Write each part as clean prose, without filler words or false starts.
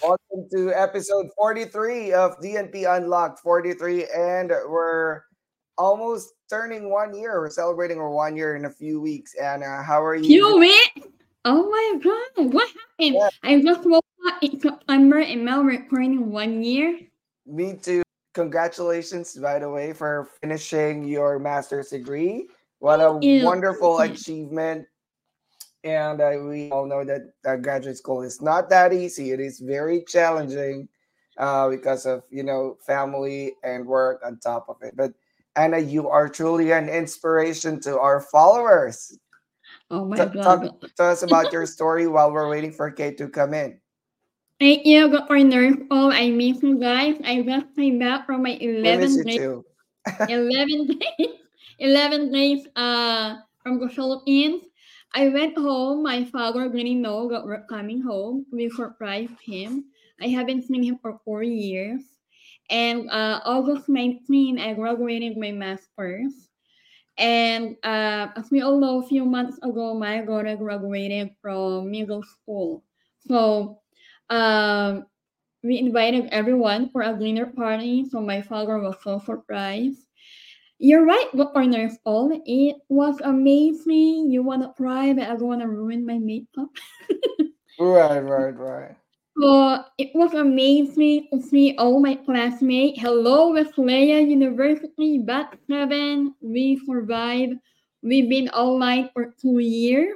Welcome to episode 43 of DNP Unlocked 43, and we're almost turning 1 year. We're celebrating our 1 year in a few weeks. Anna, how are you doing? You it? Oh my god, what happened? Yeah, I just woke up in September and now we're recording 1 year. me too. Congratulations, by the way, for finishing your master's degree. What a Thank you. wonderful achievement. And we all know that graduate school is not that easy. It is very challenging because of family and work on top of it. But Anna, you are truly an inspiration to our followers. Oh my Talk god. to us about your story while we're waiting for Kate to come in. Thank you, good for nurse. Oh, I miss you guys. I just came back from my We miss 11 you days, too. 11 days, 11 days from the Philippines. I went home. My father didn't know that we're coming home. We surprised him. I haven't seen him for 4 years. And August 19, I graduated my master's. And as we all know, a few months ago, my daughter graduated from middle school. So um, we invited everyone for a dinner party. So my father was so surprised. You're right, good partners all. It was amazing. You wanna cry, but I don't wanna ruin my makeup. Right, right, right. So it was amazing to see all my classmates. Hello, Wesleyan University, Batch 7. We survived. We've been online for 2 years.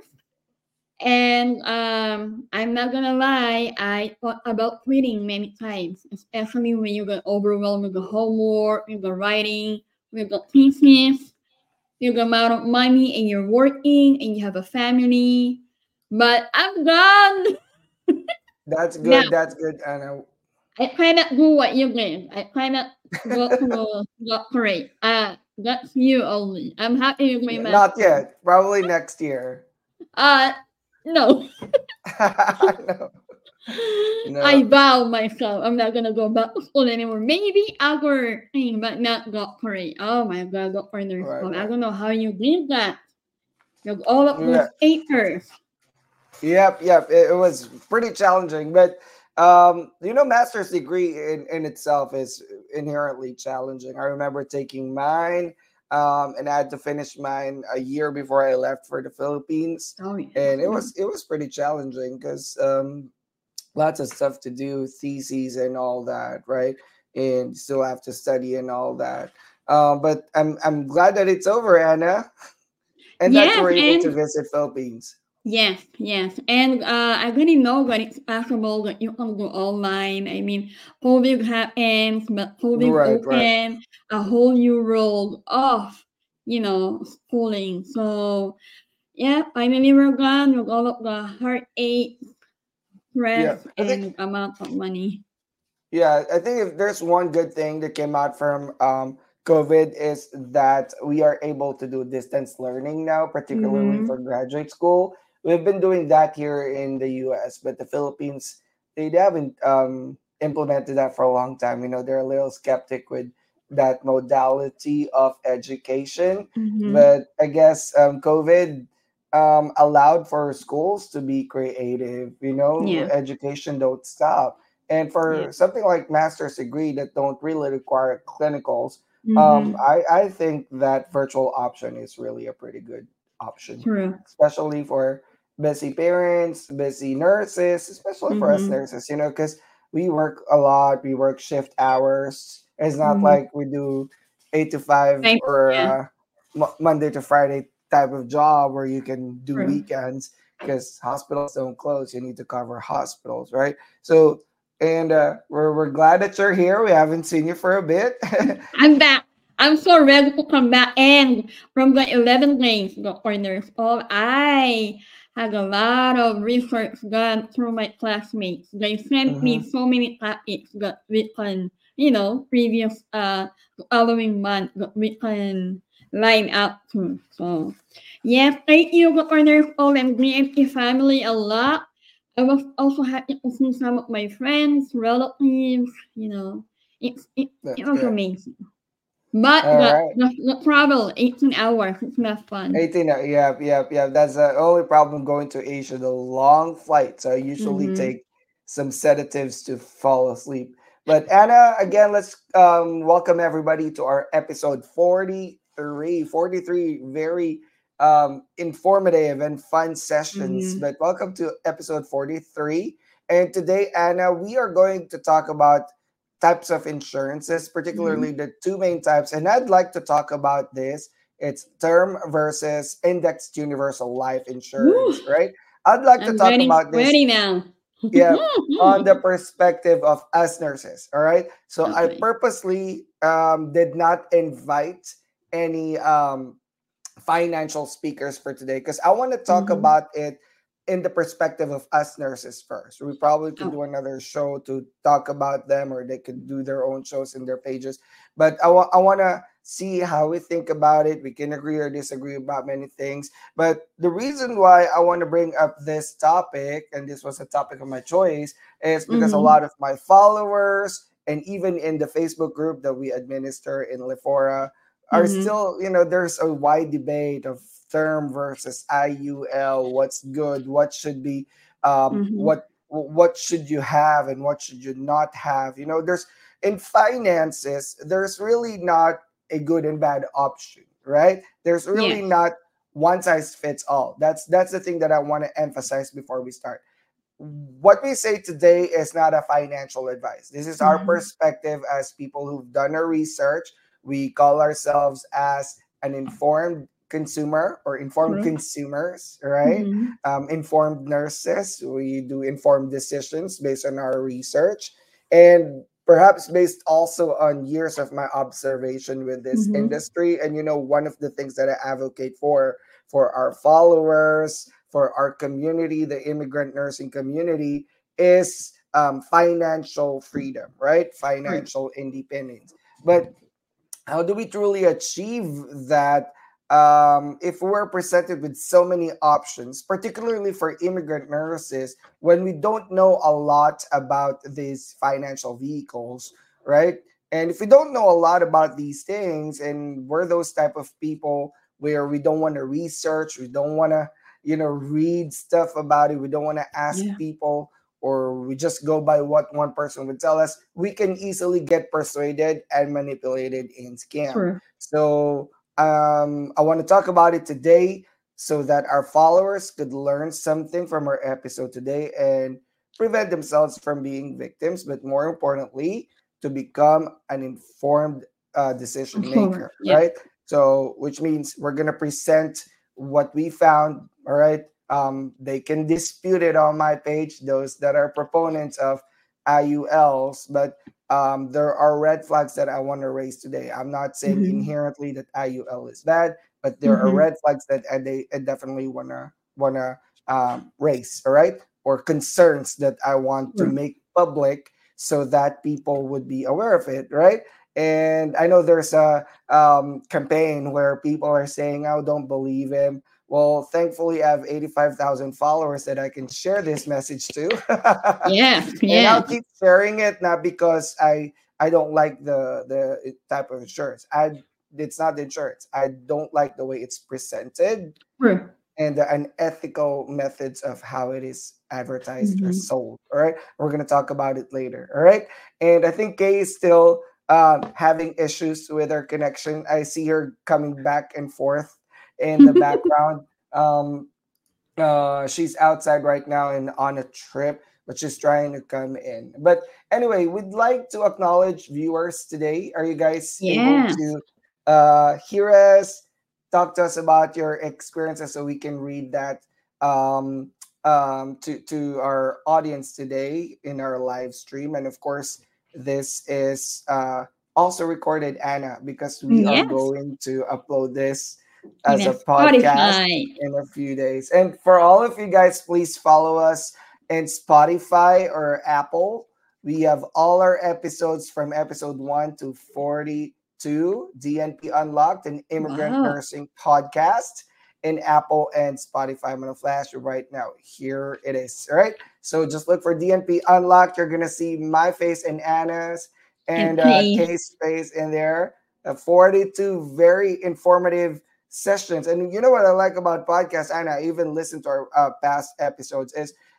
And I'm not gonna lie, I thought about quitting many times, especially when you get overwhelmed with the homework, with the writing, with the thesis, with the amount of money, and you're working and you have a family. But I'm done. That's Now good. That's good, Anna. I cannot do what you did. I cannot go to doctorate. That's you only. I'm happy with my Not master. yet. Probably next year. Uh, no. No, I no. vow myself I'm not gonna go back to school anymore. Maybe other thing, but not doctorate. Oh my god, doctor nurse Right, school. I right. don't know how you did that. With all of Yeah. those papers. Yep, yep. It was pretty challenging, but master's degree in itself is inherently challenging. I remember taking mine, and I had to finish mine a year before I left for the Philippines, Oh yeah. and it was pretty challenging because lots of stuff to do, theses and all that, right? And you still have to study and all that. But I'm glad that it's over, Anna, and that you Yes, were able to and visit Philippines. yes. And I didn't know that it's possible that you can go online. I mean, COVID happens, but COVID Right, right. opened a whole new world of, schooling. So yeah, finally we're done with all of the heartache, Yeah, stress, I think and amount of money. Yeah, I think if there's one good thing that came out from COVID is that we are able to do distance learning now, particularly Mm-hmm. for graduate school. We've been doing that here in the US, but the Philippines, they haven't implemented that for a long time. They're a little skeptic with that modality of education. Mm-hmm. But I guess COVID allowed for schools to be creative. Yeah. Education don't stop, and Yeah. for something like master's degree that don't really require clinicals, Mm-hmm. I think that virtual option is really a pretty good option, True. especially for busy parents, busy nurses, especially for us Mm-hmm. nurses, because we work a lot, we work shift hours. It's not Mm-hmm. like we do 8 to 5 Thank or Yeah. Monday to Friday type of job where you can do True. weekends because hospitals don't close. You need to cover hospitals, right? So and we're glad that you're here. We haven't seen you for a bit. I'm back. I'm so ready to come back. And from the 11 days, the corners, I had a lot of research done through my classmates. They sent me Hmm. so many topics that we can, previous following month that we can line up to. So, yes, thank you, the corners, and BNP family a lot. I was also happy to see some of my friends, relatives, it That's was good. amazing. But All the, right. the, the travel, 18 hours, it's not fun. 18. Yeah, yeah, yeah. That's the only problem going to Asia, the long flights. I usually Mm-hmm. take some sedatives to fall asleep. But Anna, again, let's welcome everybody to our episode 43. 43 very informative and fun sessions. Mm-hmm. But welcome to episode 43. And today, Anna, we are going to talk about types of insurances, particularly Mm-hmm. the two main types. And I'd like to talk about this. It's term versus indexed universal life Woo! insurance, right? I'd like to I'm talk getting about this, sweaty now. yeah, on the perspective of us nurses. All right. So I Okay. purposely did not invite any financial speakers for today because I want to talk Mm-hmm. about it in the perspective of us nurses first. We probably could Oh, do another show to talk about them, or they could do their own shows in their pages. But I want to see how we think about it. We can agree or disagree about many things. But the reason why I want to bring up this topic, and this was a topic of my choice, is because a lot mm-hmm. of my followers, and even in the Facebook group that we administer in Lefora, are Mm-hmm. still, there's a wide debate of term versus IUL, what's good, what should be, Mm-hmm. what should you have and what should you not have. There's in finances, there's really not a good and bad option, right? There's really Yes. not one size fits all. That's the thing that I want to emphasize before we start. What we say today is not a financial advice. This is our Mm-hmm. perspective as people who've done our research. We call ourselves as an informed consumer or informed True. consumers, right? Mm-hmm. Informed nurses. We do informed decisions based on our research and perhaps based also on years of my observation with this Mm-hmm. industry. And one of the things that I advocate for our followers, for our community, the immigrant nursing community, is financial freedom, right? True. Financial independence. But how do we truly achieve that if we're presented with so many options, particularly for immigrant nurses, when we don't know a lot about these financial vehicles, right? And if we don't know a lot about these things, and we're those type of people where we don't want to research, we don't want to, read stuff about it, we don't want to ask Yeah. people, or we just go by what one person would tell us, we can easily get persuaded and manipulated and scammed. True. So I want to talk about it today so that our followers could learn something from our episode today and prevent themselves from being victims, but more importantly, to become an informed decision Forward. maker, Yeah. right? So, which means we're going to present what we found, all right? They can dispute it on my page, those that are proponents of IULs, but there are red flags that I want to raise today. I'm not saying Mm-hmm. inherently that IUL is bad, but there are Mm-hmm. red flags that I definitely wanna raise, all right, or concerns that I want to True. make public so that people would be aware of it, right? And I know there's a campaign where people are saying, "Oh, don't believe him." Well, thankfully, I have 85,000 followers that I can share this message to. Yes. And I'll Yes. keep sharing it, not because I don't like the type of insurance. It's not the insurance. I don't like the way it's presented True. and the unethical methods of how it is advertised or Mm-hmm. sold. All right, we're gonna talk about it later. All right, and I think Kay is still having issues with her connection. I see her coming back and forth in the background. Um, she's outside right now and on a trip, but she's trying to come in. But anyway, we'd like to acknowledge viewers today. Are you guys able Yes. to hear us, talk to us about your experiences so we can read that um, to our audience today in our live stream? And of course, this is also recorded, Anna, because we are Yes. going to upload this In as a a podcast Spotify. in a few days. And for all of you guys, please follow us in Spotify or Apple. We have all our episodes from episode 1 to 42, DNP Unlocked, an immigrant Wow. nursing podcast in Apple and Spotify. I'm going to flash it right now. Here it is. All right. So just look for DNP Unlocked. You're going to see my face and Anna's And and Kay. Kay's face in there. 42 very informative sessions. And you know what I like about podcasts, and I even listen to our past episodes, is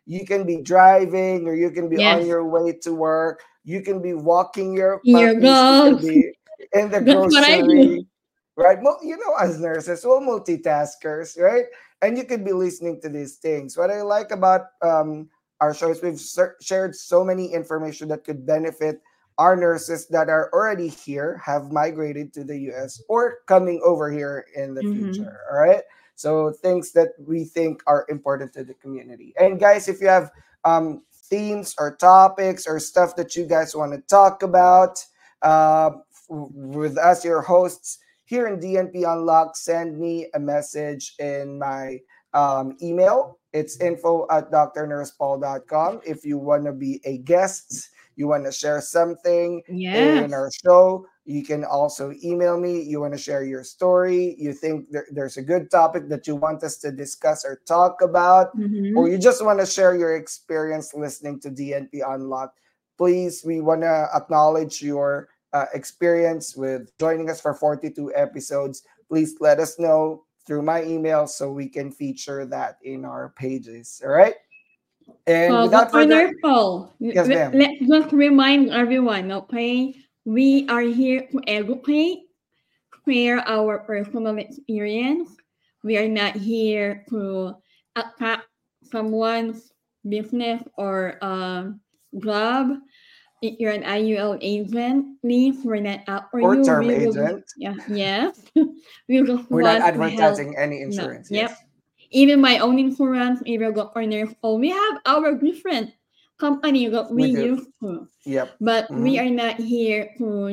You can be driving, or you can be on Yes. your way to work. You can be walking your Your puppies. You can goals. be in the That's what I do. grocery, right? You know, as nurses, we're multitaskers, right? And you could be listening to these things. What I like about our show is we've shared so many information that could benefit our nurses that are already here, have migrated to the US, or coming over here in the Mm-hmm. future. All right. So things that we think are important to the community. And guys, if you have themes or topics or stuff that you guys want to talk about uh, with us, your hosts here in DNP Unlock, send me a message in my email. It's info@drnursepaul.com. If you want to be a guest, you want to share something in Yes. our show, you can also email me. You want to share your story, you think there's a good topic that you want us to discuss or talk about, or Mm-hmm. you just want to share your experience listening to DNP Unlocked. Please, we want to acknowledge your experience with joining us for 42 episodes. Please let us know through my email so we can feature that in our pages. All right. And So, without further, wonderful. yes, ma'am. Let's just remind everyone, okay? We are here to educate, share our personal experience. We are not here to attack someone's business or job. If you're an IUL agent, please, we're not out for Or you. term We will just, agent. yeah, yes. We just We're not want to help. advertising any No, insurance. yep. Yes. Even my own insurance, even got partners. Oh, we have our different company that we We do. use to, Yep. but we Hmm. are not here to,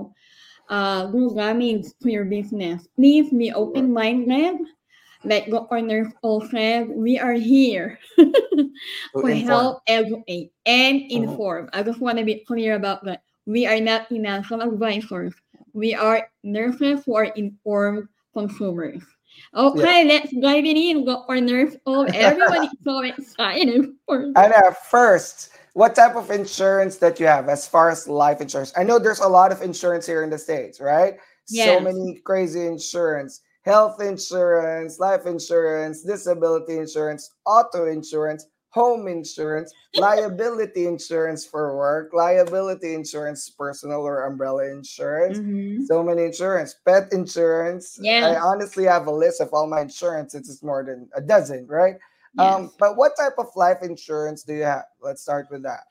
do damage to your business. Please be open minded. Like the partners all said, we are here To to inform. help educate and Mhm. inform. I just want to be clear about that. We are not financial advisors. We are nurses who are informed consumers. Yep. Okay, let's dive in. Go for nurse. Oh, everyone is so excited for And this. first, what type of insurance that you have as far as life insurance? I know there's a lot of insurance here in the States, right? So Yes, many crazy insurance, health insurance, life insurance, disability insurance, auto insurance, home insurance, liability insurance for work, liability insurance, personal or umbrella insurance. mm-hmm. So many insurance, pet insurance. I Yes, honestly have a list of all my insurance. It's more than a dozen, right? yes. But what type of life insurance do you have? Let's start with that.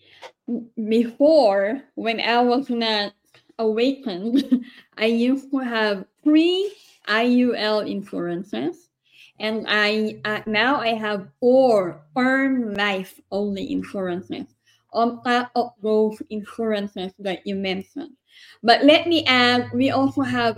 Before, when I was not awakened, I used to have three IUL insurances, and I now I have four earn life only insurances on top of those insurances that you mentioned. But let me add, we also have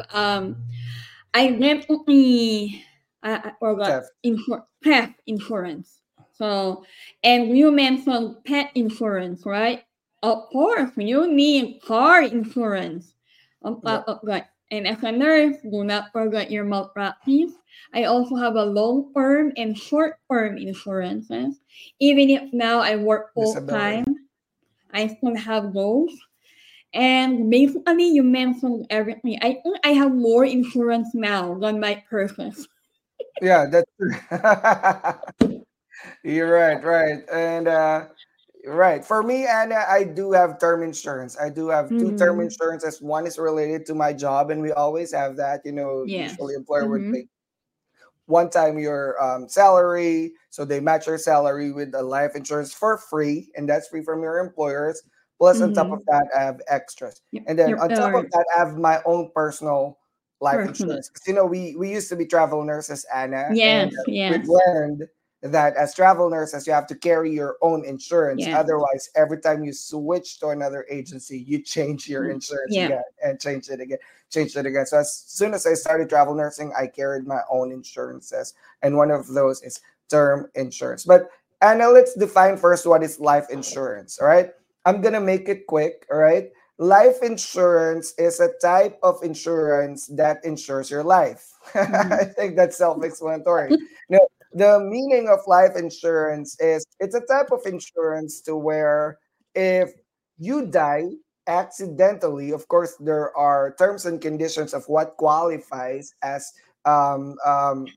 identity I forgot Theft. pet insurance. So, and you mentioned pet insurance, right? Of course, you need car insurance on top Yep. of that. And as a nurse, do not forget your malpractice. I also have a long term and short term insurances. Even if now I work full time, Disability. I still have those. And basically, you mentioned everything. I think I have more insurance now than my purpose. Yeah, that's true. You're right, right. And right. For me, Anna, I do have term insurance. I do have two term Mm-hmm. insurances. One is related to my job, and we always have that. You know, usually Yes. employer would Mm-hmm. pay one time your salary, so they match your salary with a life insurance for free, and that's free from your employers. Plus, on top of Mm-hmm. that, I have extras, Yep. and then Yep. on top of that, I have my own personal life Personal. insurance. Because you know, we used to be travel nurses, Anna, and Yes. we've Yes. learned that as travel nurses, you have to carry your own insurance. Yes. Otherwise, every time you switch to another agency, you change your Mm. insurance Yep. again and change it again. So as soon as I started travel nursing, I carried my own insurances, and one of those is term insurance. But Anna, let's define first what is life insurance. All right, I'm gonna make it quick. All right, life insurance is a type of insurance that insures your life. Mm-hmm. I think that's self-explanatory. No, the meaning of life insurance is it's a type of insurance to where if you die accidentally, of course, there are terms and conditions of what qualifies as um, um,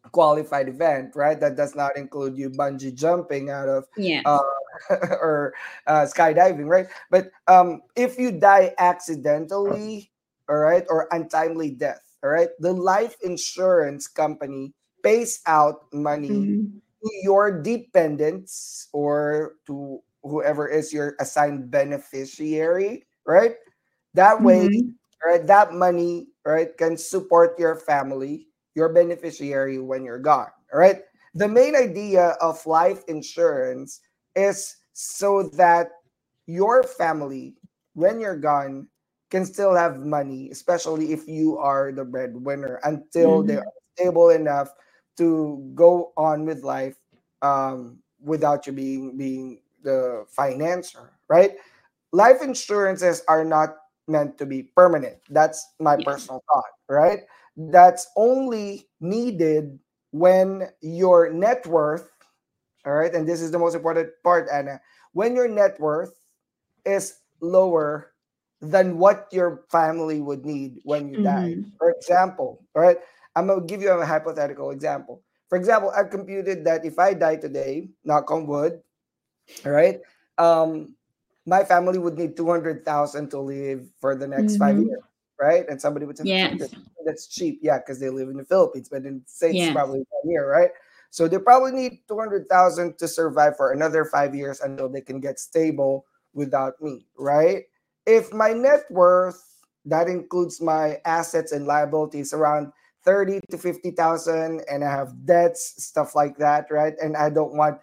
qualified event, right? That does not include you bungee jumping out of uh, Yes. or skydiving, right? But if you die accidentally, all right, or untimely death, all right, the life insurance company pays out money Mm-hmm. to your dependents or to whoever is your assigned beneficiary, right? That way, Mm-hmm. right, that money, right, can support your family, your beneficiary when you're gone. All right. The main idea of life insurance is so that your family, when you're gone, can still have money, especially if you are the breadwinner, until they Mm-hmm. are stable enough to go on with life without you being the financer, right? Life insurances are not meant to be permanent. That's my Yeah. personal thought, right? That's only needed when your net worth, all right, and this is the most important part, Anna, when your net worth is lower than what your family would need when you die. Mm-hmm. For example, all right, I'm gonna give you a hypothetical example. For example, I've computed that if I die today, knock on wood, all right. Um, my family would need 200,000 to live for the next 5 years, Mm-hmm. right? And somebody would say 200, Yes. that's cheap. Yeah, because they live in the Philippines, but in the States, Yes. probably 1 year, right? So they probably need 200,000 to survive for another 5 years until they can get stable without me, right? If my net worth, that includes my assets and liabilities, around 30 to 50,000, and I have debts, stuff like that, right? And I don't want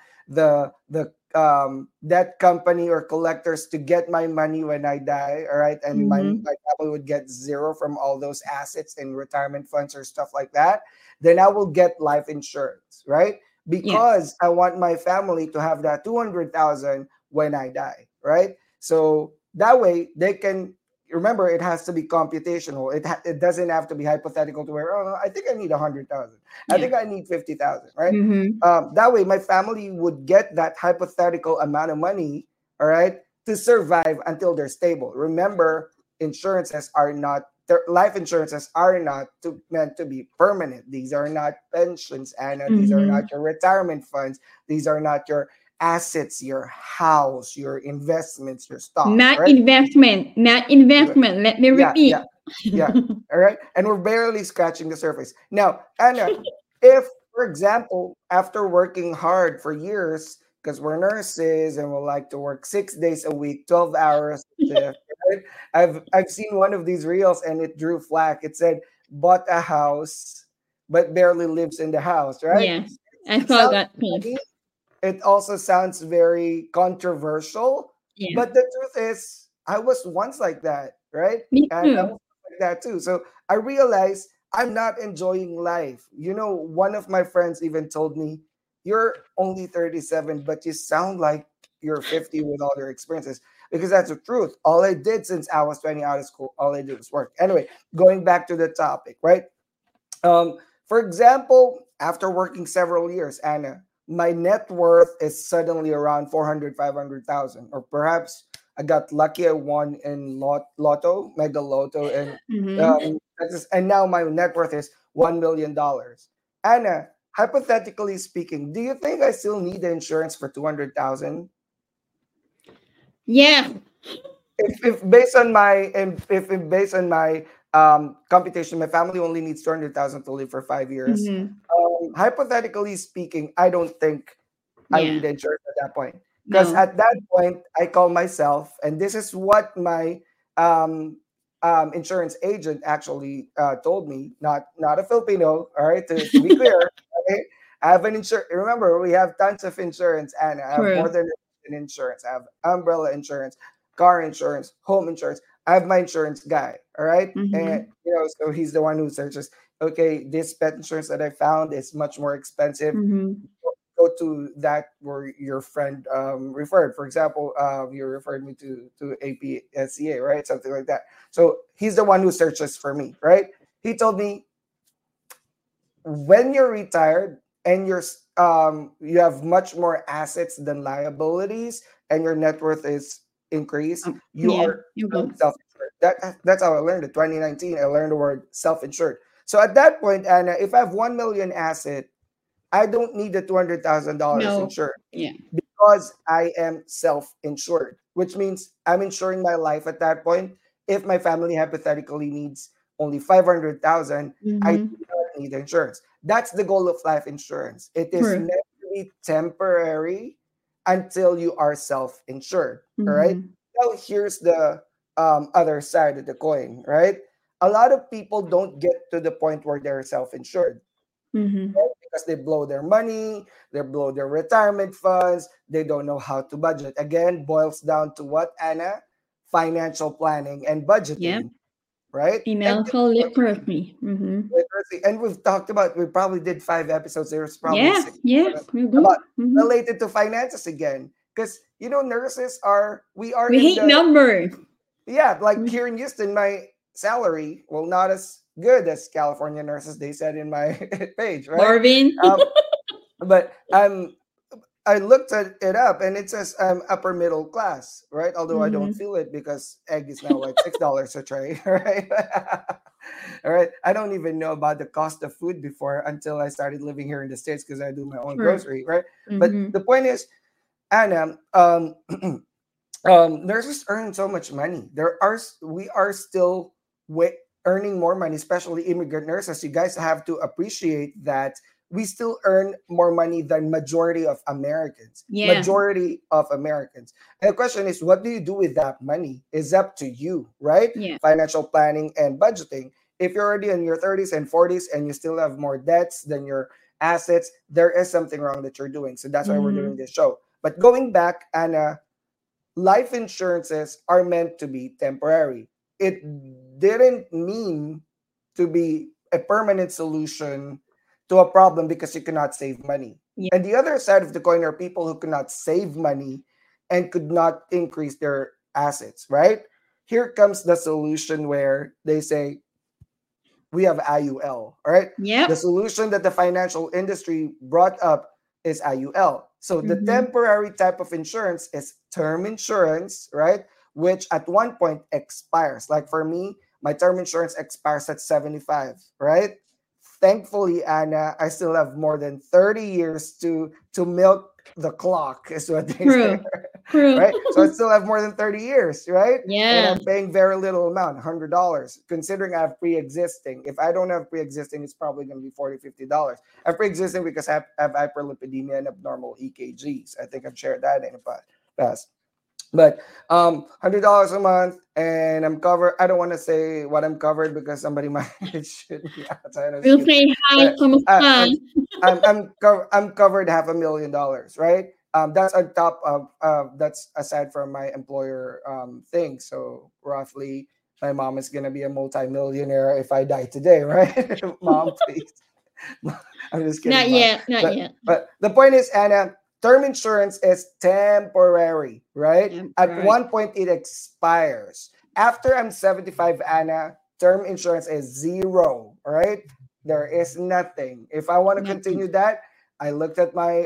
the that company or collectors to get my money when I die, all right, and Mm-hmm. my family would get zero from all those assets in retirement funds or stuff like that, then I will get life insurance, right? Yes. Because I want my family to have that 200,000 when I die, right? So that way they can remember it has to be computational. It doesn't have to be hypothetical to where oh I think I need 100,000. I Yeah. think I need 50,000, right? Mm-hmm. That way my family would get that hypothetical amount of money, all right, to survive until they're stable. Remember, insurances are not their life insurances are not meant to be permanent. These are not pensions, Anna. These are not Mm-hmm. your retirement funds. These are not your assets, your house, your investments, your stocks, Not right? investment. Not investment. Let me Yeah, yeah, repeat. yeah. All right. And we're barely scratching the surface. Now, Anna, if, for example, after working hard for years, because we're nurses and we like to work 6 days a week, 12 hours shift, right? I've seen one of these reels and it drew flack. It said, bought a house, but barely lives in the house, right? Yes. I It saw sounds that piece. funny. It also sounds very controversial. Yeah. But the truth is, I was once like that, right? Me And I too. was like that too. So I realized I'm not enjoying life. You know, one of my friends even told me, "You're only 37, but you sound like you're 50 with all your experiences." Because that's the truth. All I did since I was 20 out of school, all I did was work. Anyway, going back to the topic, right? For example, after working several years, Anna, my net worth is suddenly around 400, 500,000, or perhaps I got lucky. I won in lotto, mega lotto, and Mm-hmm. and now my net worth is $1 million. Anna, hypothetically speaking, do you think I still need the insurance for 200,000? Yeah. If based on my and if based on my computation, my family only needs 200,000 to live for 5 years. Mm-hmm. Hypothetically speaking, I don't think I Yeah. need insurance at that point. Because No. at that point, I call myself, and this is what my um, insurance agent actually told me, not a Filipino, all right, to be clear. Okay? I have an insurance. Remember, we have tons of insurance, and I have more True. than an insurance. I have umbrella insurance, car insurance, home insurance. I have my insurance guy, all right? And, Mm-hmm. so he's the one who searches, okay, this pet insurance that I found is much more expensive, Mm-hmm. go to that where your friend referred. For example, you referred me to APSCA, right? Something like that. So he's the one who searches for me, right? He told me when you're retired and you have much more assets than liabilities and your net worth is increased, you Yeah. are You still go. self-insured. That's how I learned it. 2019, I learned the word self-insured. So at that point, Anna, if I have 1 million asset I don't need the $200,000 No. insured Yeah. because I am self-insured, which means I'm insuring my life at that point. If my family hypothetically needs only 500,000, I Mm-hmm. do not need insurance. That's the goal of life insurance. It is True. meant to be temporary until you are self-insured. All right. Mm-hmm. Now here's the other side of the coin. Right. A lot of people don't get to the point where they're self-insured, Mm-hmm. right? Because they blow their money, they blow their retirement funds, they don't know how to budget. Again, boils down to what, Anna? Financial planning and Yep. budgeting, right? And Financial literacy. Mm-hmm. literacy. And we've talked about, we probably did 5 episodes. There's probably Yeah. six Yeah. We about do. Mm-hmm. related to finances again. Because nurses are we are We in hate the numbers. yeah, like We- here in Houston, my salary, well, not as good as California nurses, they said in my page, right? Marvin. Um, but I looked at it up and it says I'm upper middle class, right? Although I don't Mm-hmm. feel it because egg is now like $6 a tray, right? All right. I don't even know about the cost of food before until I started living here in the States because I do my own True. grocery, right? But Mm-hmm. the point is, Anna, nurses earn so much money. We are still earning more money, especially immigrant nurses. You guys have to appreciate that we still earn more money than majority of Americans. Yeah. Majority of Americans. And the question is, what do you do with that money? Is up to you, right? Yeah. Financial planning and budgeting. If you're already in your 30s and 40s and you still have more debts than your assets, there is something wrong that you're doing. So that's why we're doing Mm-hmm. this show. But going back, Anna, life insurances are meant to be temporary. It didn't mean to be a permanent solution to a problem because you cannot save money. Yeah. And the other side of the coin are people who could not save money and could not increase their assets, right? Here comes the solution where they say, we have IUL, all right? The Yep. solution that the financial industry brought up is IUL. So the Mm-hmm. temporary type of insurance is term insurance, right? Which at one point expires. Like for me, my term insurance expires at 75, right? Thankfully, Anna, I still have more than 30 years to milk the clock, is what they say, True. True. right? So I still have more than 30 years, right? And Yeah. I'm paying very little amount, $100. Considering I have pre-existing, if I don't have pre-existing, it's probably going to be $40, $50. I have pre-existing because I have hyperlipidemia and abnormal EKGs. I think I've shared that in the past. But $100 a month, and I'm covered. I don't want to say what I'm covered because somebody might shoot me outside of We'll you. say hi. But Kamusta? I'm covered $500,000, right? That's on top of that's aside from my employer thing. So roughly, my mom is gonna be a multi-millionaire if I die today, right? Mom, please. I'm just kidding, Not mom. yet. Not But yet. but the point is, Anna, term insurance is temporary, right? Yep. At Right. one point, it expires. After I'm 75, Anna, term insurance is zero, right? There is nothing. If I want to Nothing. continue that, I looked at my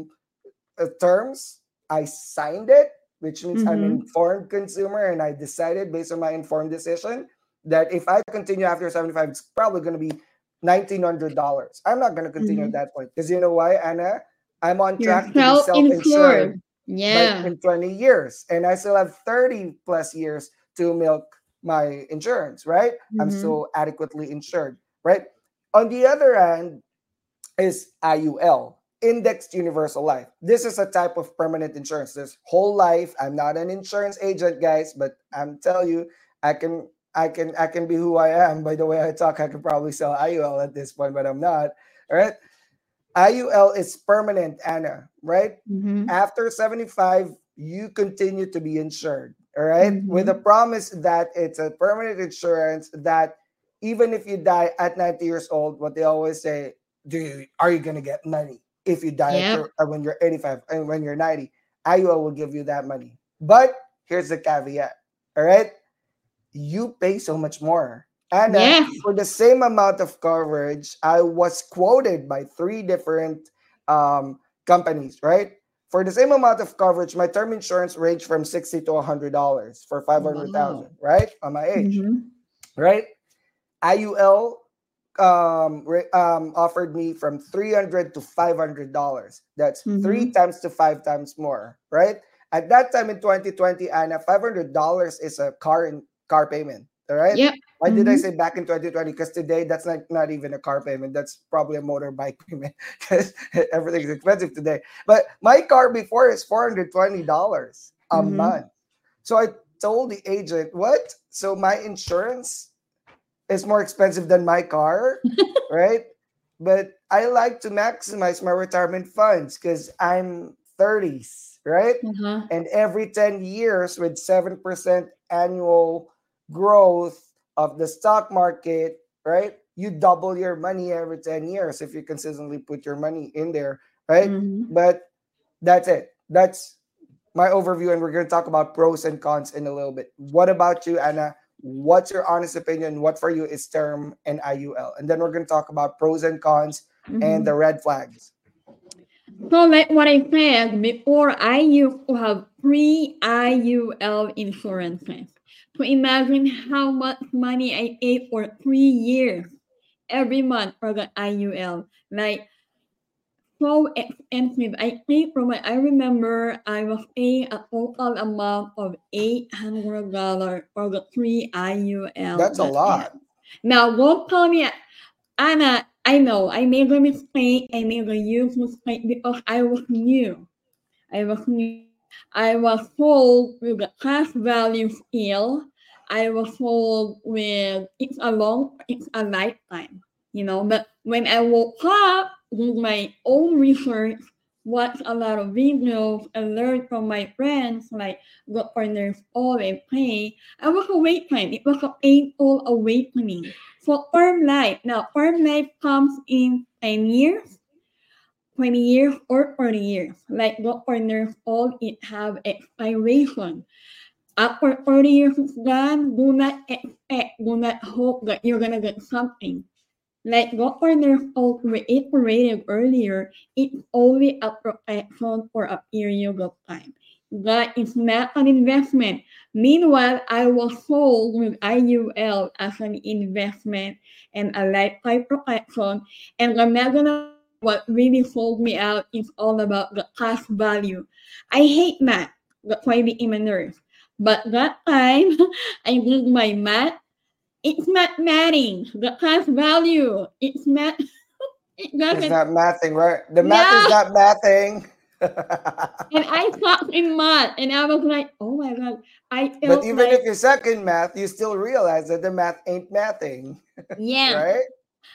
terms, I signed it, which means I'm an Mm-hmm. informed consumer, and I decided based on my informed decision that if I continue after 75, it's probably going to be $1,900. I'm not going to continue at Mm-hmm. that point because you know why, Anna? I'm on You're track to be self-insured self-insured. by Yeah. in 20 years, and I still have 30 plus years to milk my insurance, right? I'm Mm-hmm. still adequately insured, right? On the other hand, is IUL, Indexed Universal Life. This is a type of permanent insurance. This whole life. I'm not an insurance agent, guys, but I'm telling you, I can be who I am. By the way I talk, I could probably sell IUL at this point, but I'm not. All right. IUL is permanent, Anna, right? Mm-hmm. After 75, you continue to be insured. All right. With a Mm-hmm. promise that it's a permanent insurance that even if you die at 90 years old, what they always say, are you going to get money if you die Yep. when you're 85 and when you're 90? IUL will give you that money. But here's the caveat. All right. You pay so much more. Anna, Yeah. for the same amount of coverage, I was quoted by three different companies, right? For the same amount of coverage, my term insurance ranged from $60 to $100 for Wow. 500,000, right? On my age, Mm-hmm. right? IUL offered me from $300 to $500. That's three Mm-hmm. times to five times more, right? At that time in 2020, Anna, $500 is a car payment. All right. Yep. Why did I Mm-hmm. say back in 2020? Because today that's not even a car payment. That's probably a motorbike payment because everything's expensive today. But my car before is $420 a Mm-hmm. month. So I told the agent, what? So my insurance is more expensive than my car, right? But I like to maximize my retirement funds because I'm 30s, right? Uh-huh. And every 10 years with 7% annual growth of the stock market, right? You double your money every 10 years if you consistently put your money in there, right? Mm-hmm. But that's it. That's my overview, and we're going to talk about pros and cons in a little bit. What about you, Anna? What's your honest opinion? What for you is term and IUL? And then we're going to talk about pros and cons and the Mm-hmm. red flags. So like what I said before, I used to have three IUL insurances. So imagine how much money I paid for 3 years every month for the IUL. Like so expensive. I think from what I remember, I was paying a total amount of $800 for the three IUL That's a that I have. lot. Now don't tell me, Anna, I know I made a mistake. I made a huge mistake because I was new. I was new. I was told with the cash value scale. I was told with it's a lifetime, But when I woke up, with my own research, watched a lot of videos, and learned from my friends, like the partners all and play, I was awakened. It was a painful awakening. For term life, now term life comes in 10 years, 20 years, or 40 years. Like the partners all it have expiration. After 40 years is done, do not expect, do not hope that you're gonna get something. Like what partners all reiterated earlier, it's only a protection for a period of time. That is not an investment. Meanwhile, I was sold with IUL as an investment and a lifetime protection. And I'm not gonna lie, what really sold me out is all about the cash value. I hate math. That's why I became a nurse. But that time, I did my math. It's not matching. The cash value. It's not. It It's doesn't. not mathing, right? The math is No. not mathing. And I sucked in math, and I was like, oh my god. I But felt even like, if you suck in math, you still realize that the math ain't mathing, yeah. right?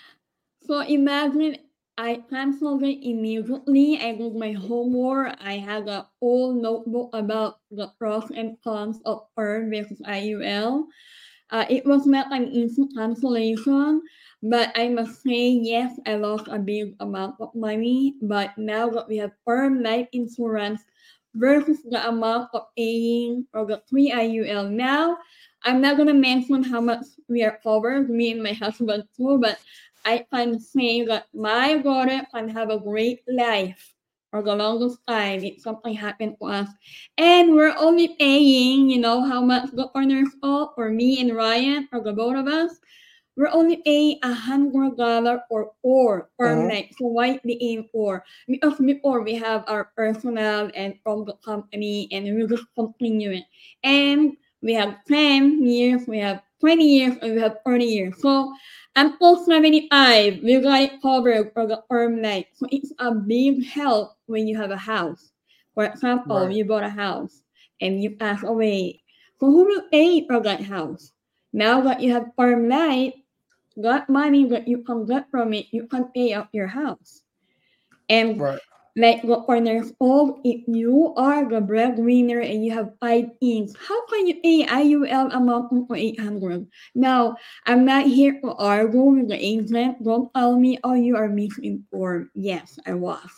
So imagine I canceled it immediately. I did my homework. I had a whole notebook about the pros and cons of PERM versus IUL. It was not an instant cancellation, but I must say, yes, I lost a big amount of money. But now that we have firm life insurance versus the amount of paying for the three IUL now, I'm not gonna mention how much we are covered, me and my husband too, but I can say that my daughter can have a great life for the longest time if something happened to us. And we're only paying, how much the corners off for me and Ryan, for the both of us. We're only paying $100 or four per Mm-hmm. night. So why the aim for? Because before we have our personnel and from the company and we just continue it. And we have 10 years, we have 20 years, and we have 30 years. So until 75, we got it covered for the term life. So it's a big help when you have a house. For example, Right. you bought a house and you pass away. So who will pay for that house? Now that you have term life, that money that you can get from it, you can pay off your house. And Right. like what partners all, if you are the breadwinner and you have 5 kids, how can you pay IUL amount for 800? Now, I'm not here to argue with the agent. Don't tell me, oh, you are misinformed. Yes, I was.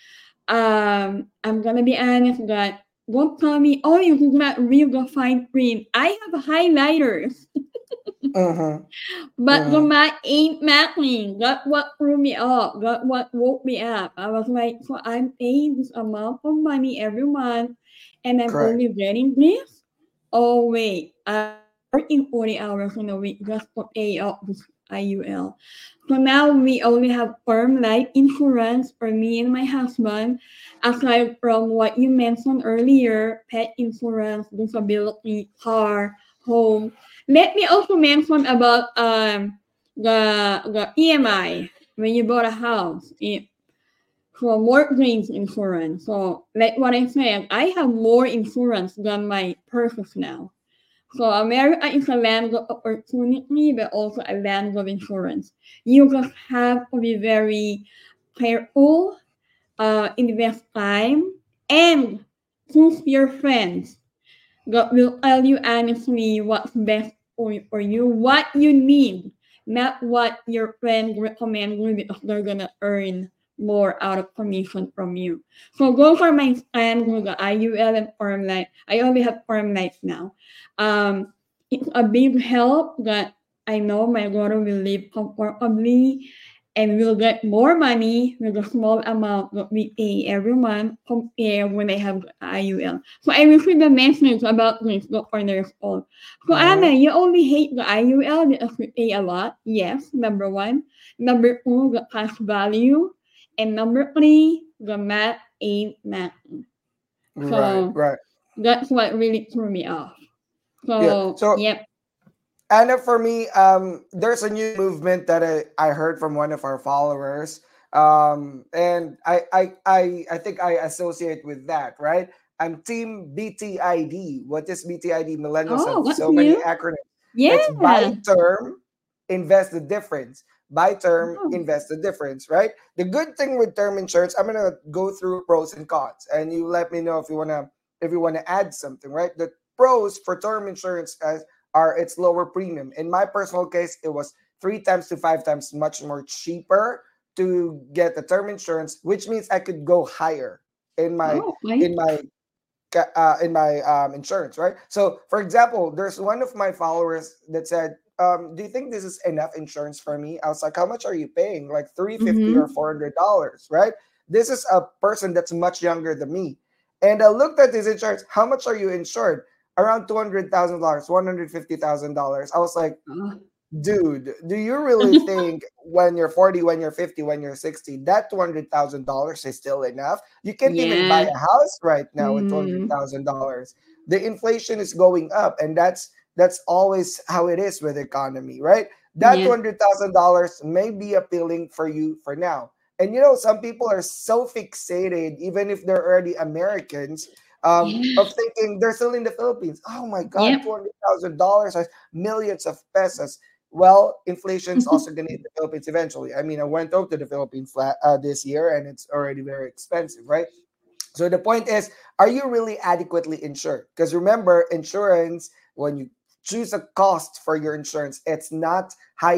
I'm gonna be honest that don't tell me, oh, you did not read the fine print. I have highlighters. Mm-hmm. But the Mm-hmm. math ain't mathing. That's what threw me off. That's what woke me up. I was like, so I'm paying this amount of money every month and I'm Correct. only getting this? Oh, wait. I'm working 40 hours in a week just to pay off this IUL. So now we only have term life insurance for me and my husband, aside from what you mentioned earlier, pet insurance, disability, car, home. Let me also mention about the EMI when you bought a house. For mortgage insurance. So like what I said, I have more insurance than my purchase now. So America is a land of opportunity, but also a land of insurance. You just have to be very careful, invest time, and choose your friends that will tell you honestly what's best for you, what you need, not what your friend recommend you because they're gonna earn more out of commission from you. So go for my stand with the IUL and Farm Life. I only have Farm Life now. It's a big help that I know my daughter will live comfortably and will get more money with the small amount that we pay every month compared when I have IUL. So I received a message about this for their school. So Anna, Mm-hmm. you only hate the IUL because we pay a lot. Yes, number one. Number two, the cash value. And number three, the math ain't matching. Right, So right. that's what really threw me off. Yeah. So So yep. Anna, for me, there's a new movement that I heard from one of our followers. And I think I associate with that, right? I'm team BTID. What is BTID? Millennials Oh, have what's so many new? acronyms. It's buy Yeah. term, invest the difference. Buy term, Oh. invest the difference, right? The good thing with term insurance, I'm gonna go through pros and cons, and you let me know if you wanna add something, right? The pros for term insurance, guys, are its lower premium. In my personal case, it was 3 times to 5 times much more cheaper to get the term insurance, which means I could go higher in my Oh, right. in my insurance, right? So, for example, there's one of my followers that said, "Do you think this is enough insurance for me?" I was like, "How much are you paying? Like 350 or Mm-hmm. $400, right?" This is a person that's much younger than me, and I looked at his insurance. How much are you insured? Around $200,000, $150,000. I was like, Oh. dude, do you really think when you're 40, when you're 50, when you're 60, that $200,000 is still enough? You can't even buy Yeah. a house right now with Mm. $200,000. The inflation is going up, and that's always how it is with the economy, right? That Yeah. $200,000 may be appealing for you for now. And some people are so fixated, even if they're already Americans, Yeah. of thinking they're still in the Philippines. Oh my God, Yep. $200,000, millions of pesos. Well, inflation's also going to hit the Philippines eventually. I mean, I went over to the Philippines this year, and it's already very expensive, right? So the point is, are you really adequately insured? Because remember, insurance, when you choose a cost for your insurance, it's not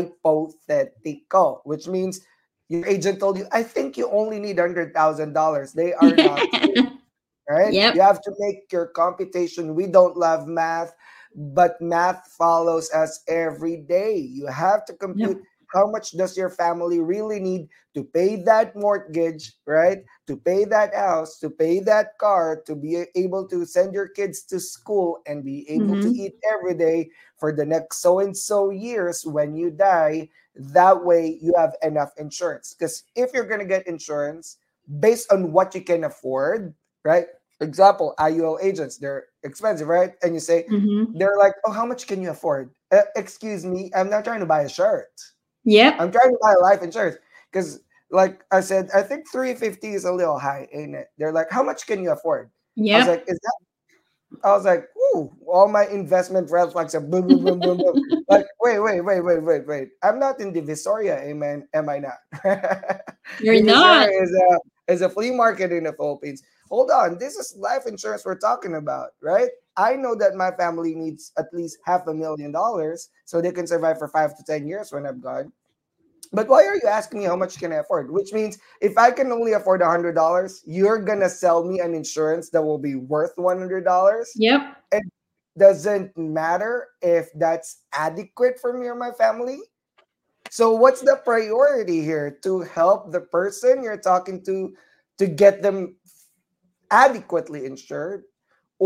hypothetical, which means your agent told you, I think you only need $100,000. They are not true, right? Yep. You have to make your computation. We don't love math, but math follows us every day. You have to Yep. compute how much does your family really need to pay that mortgage, right? To pay that house, to pay that car, to be able to send your kids to school and be able to Mm-hmm. eat every day for the next so and so years when you die. That way you have enough insurance. Because if you're going to get insurance based on what you can afford, right? Example, IUL agents, they're expensive, right? And you say, Mm-hmm. they're like, oh, how much can you afford? Excuse me, I'm not trying to buy a shirt. Yep. I'm trying to buy a life insurance. Because, like I said, I think 350 is a little high, ain't it? They're like, how much can you afford? I was Yep. like, I was like, ooh, all my investment red flags are boom, boom, boom, boom, boom. Like, wait. I'm not in Divisoria, amen. Am I not? You're not. Divisoria is a flea market in the Philippines. Hold on, this is life insurance we're talking about, right? I know that my family needs at least $500,000 so they can survive for 5 to 10 years when I'm gone. But why are you asking me how much can I afford? Which means if I can only afford $100, you're gonna sell me an insurance that will be worth $100. Yep. It doesn't matter if that's adequate for me or my family. So what's the priority here? To help the person you're talking to get them adequately insured,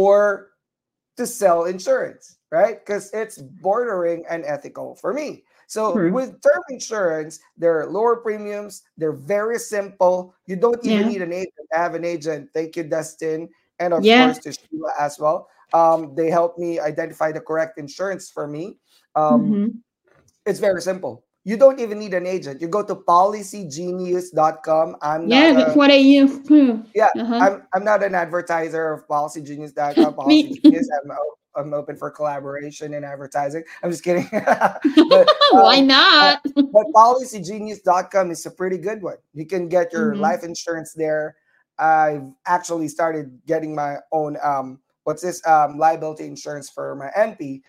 or to sell insurance, right? Because it's bordering unethical for me. So True. with term insurance, there are lower premiums. They're very simple. You don't even Yeah. need an agent. I have an agent. Thank you, Dustin, and of Yeah. course to Sheila as well. They helped me identify the correct insurance for me. Mm-hmm. It's very simple. You don't even need an agent. You go to policygenius.com. I'm not Yeah, that's a what I use too. yeah, Uh-huh. I'm not an advertiser of policygenius.com. Me. Policy Genius, I'm open for collaboration and advertising. I'm just kidding. but Why um, uh, not? but policygenius.com is a pretty good one. You can get your Mm-hmm. life insurance there. I've actually started getting my own what's this liability insurance for my NP.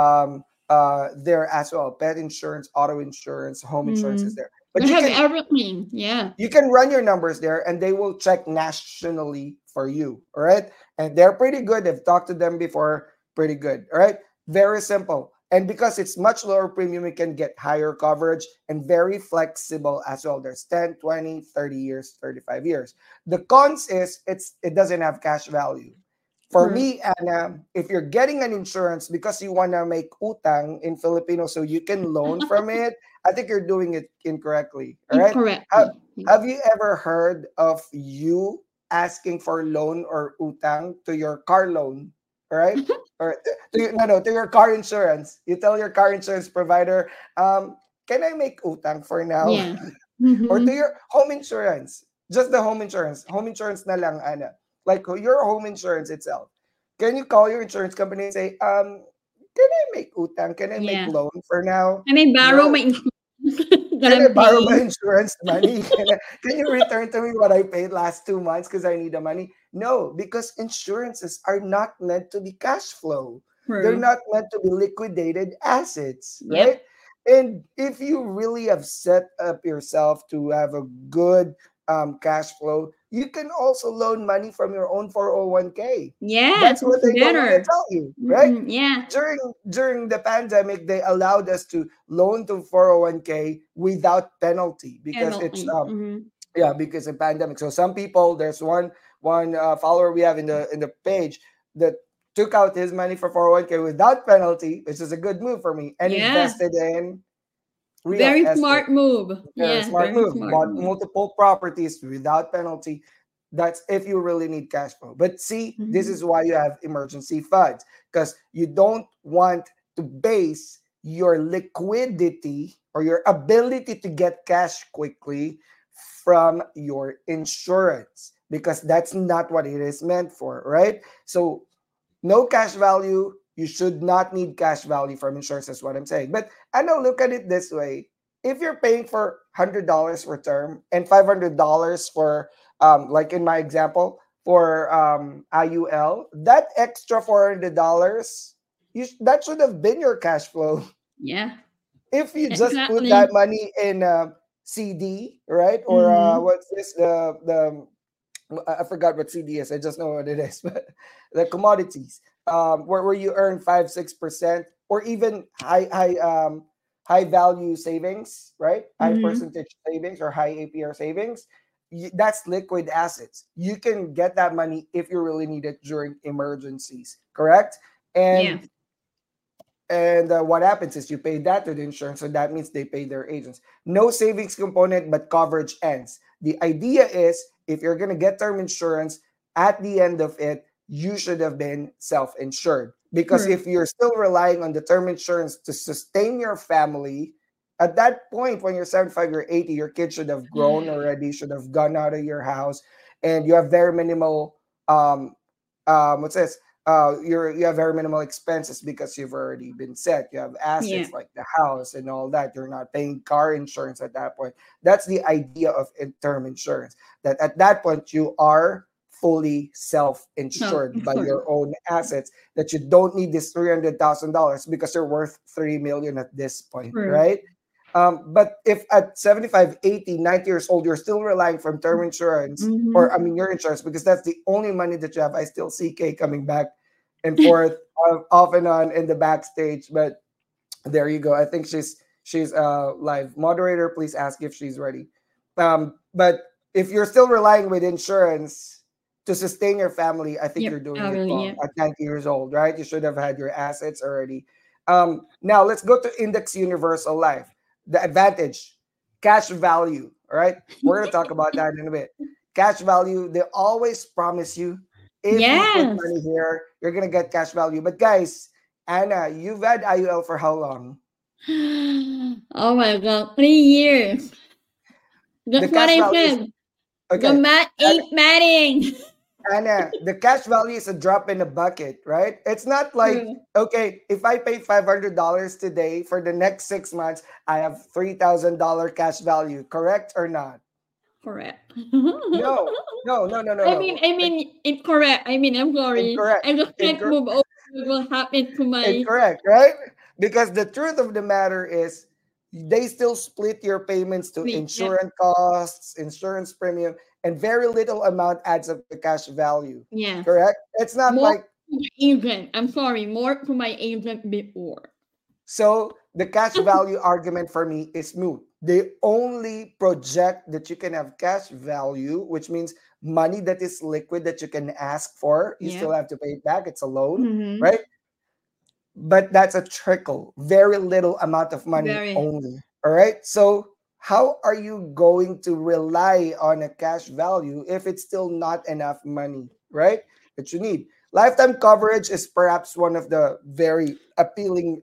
There as well. Pet insurance, auto insurance, home insurance Mm-hmm. is there. But They have everything. Yeah. you can run your numbers there and they will check nationally for you. All right. And they're pretty good. I've talked to them before. Pretty good. All right. Very simple. And because it's much lower premium, you can get higher coverage and very flexible as well. There's 10, 20, 30 years, 35 years. The cons is it doesn't have cash value. For True. me, Anna, if you're getting an insurance because you want to make utang in Filipino so you can loan from it, I think you're doing it incorrectly. All right. Have, Incorrectly. Yeah. have you ever heard of you asking for loan or utang to your car loan? All right. Or to your car insurance. You tell your car insurance provider, can I make utang for now? Yeah. Or to Mm-hmm. your home insurance. Just the home insurance. Home insurance na lang, Ana. Like your home insurance itself. Can you call your insurance company and say, can I make utang? Can I make Yeah. loan for now? And I borrow my No. insurance that Can I I'm borrow my paying. insurance money? Can you return to me what I paid last 2 months because I need the money? No, because insurances are not meant to be cash flow. They're True. not meant to be liquidated assets, Yep. right? And if you really have set up yourself to have a good cash flow, you can also loan money from your own 401k. Yes, That's what it's they don't want to better. tell you, right? Mm-mm. Yeah. During the pandemic, they allowed us to loan to 401k without penalty because it's Penalty. Mm-hmm. yeah, because of pandemic. So some people, there's one follower we have in the page that took out his money for 401k without penalty, which is a good move for me, and Yeah. invested in real Very estate. smart move. Very Yeah, smart very move. smart Bought move. multiple properties without penalty. That's if you really need cash flow. But see, this Mm-hmm. is why you have emergency funds because you don't want to base your liquidity or your ability to get cash quickly from your insurance because that's not what it is meant for, right? So no cash value. You should not need cash value from insurance, is what I'm saying. But I know, look at it this way. If you're paying for $100 for term and $500 for, like in my example, for IUL, that extra $400, that should have been your cash flow. Yeah, If you just put that exactly. money in CD, right? Or Mm-hmm. what's this? I forgot what CD is. I just know what it is. But the commodities, where you earn 5-6%, or even high value savings, right? High Mm-hmm. percentage savings or high APR savings. That's liquid assets. You can get that money if you really need it during emergencies, correct? Yeah. And what happens is you pay that to the insurance, so that means they pay their agents. No savings component, but coverage ends. The idea is if you're going to get term insurance, at the end of it, you should have been self insured. Because True. if you're still relying on the term insurance to sustain your family, at that point, when you're 75 or 80, your kid should have grown already, should have gone out of your house, and you have very minimal, what's this? You have very minimal expenses because you've already been set. You have Yeah. assets like the house and all that. You're not paying car insurance at that point. That's the idea of term insurance. That at that point you are fully So, self-insured by sure. your own assets. That you don't need this $300,000 because you're worth 3 million at this point, True. right? But if at 75, 80, 90 years old, you're still relying from term insurance, or I Mm-hmm. mean your insurance, because that's the only money that you have. I still see Kay coming back and forth off and on in the backstage. But there you go. I think she's live. Moderator, please ask if she's ready. But if you're still relying with insurance to sustain your family, I think you're Yep. doing it Probably. wrong Yep. at 90 years old, right? You should have had your assets already. Now let's go to Index Universal Life. the advantage, cash value. All right, we're gonna talk about that in a bit. Cash value, they always promise you if you put Yes. money here, you're gonna get cash value. But guys, Anna, you've had IUL for how long? Oh my god, 3 years. The That's what cash I value is said. The okay. math ain't matting. Anna, the cash value is a drop in the bucket, right? It's not like, True. okay, if I pay $500 today for the next 6 months, I have $3,000 cash value, correct or not? Correct. No, no, no, no, no, no. I mean, incorrect. I mean, I'm sorry. Incorrect. I just can't Incor- move over what will happen to my. Incorrect, right? Because the truth of the matter is they still split your payments to Wait, yep. insurance costs, insurance premium, and very little amount adds up to cash value. Yes. Correct? It's not More like to my agent. I'm sorry. More to my agent before. so the cash value argument for me is moot. They only project that you can have cash value, which means money that is liquid that you can ask for. You still Yep. have to pay it back. It's a loan, Mm-hmm. right? But that's a trickle, very little amount of money Very. only. All right. So, how are you going to rely on a cash value if it's still not enough money, right? That you need. Lifetime coverage is perhaps one of the very appealing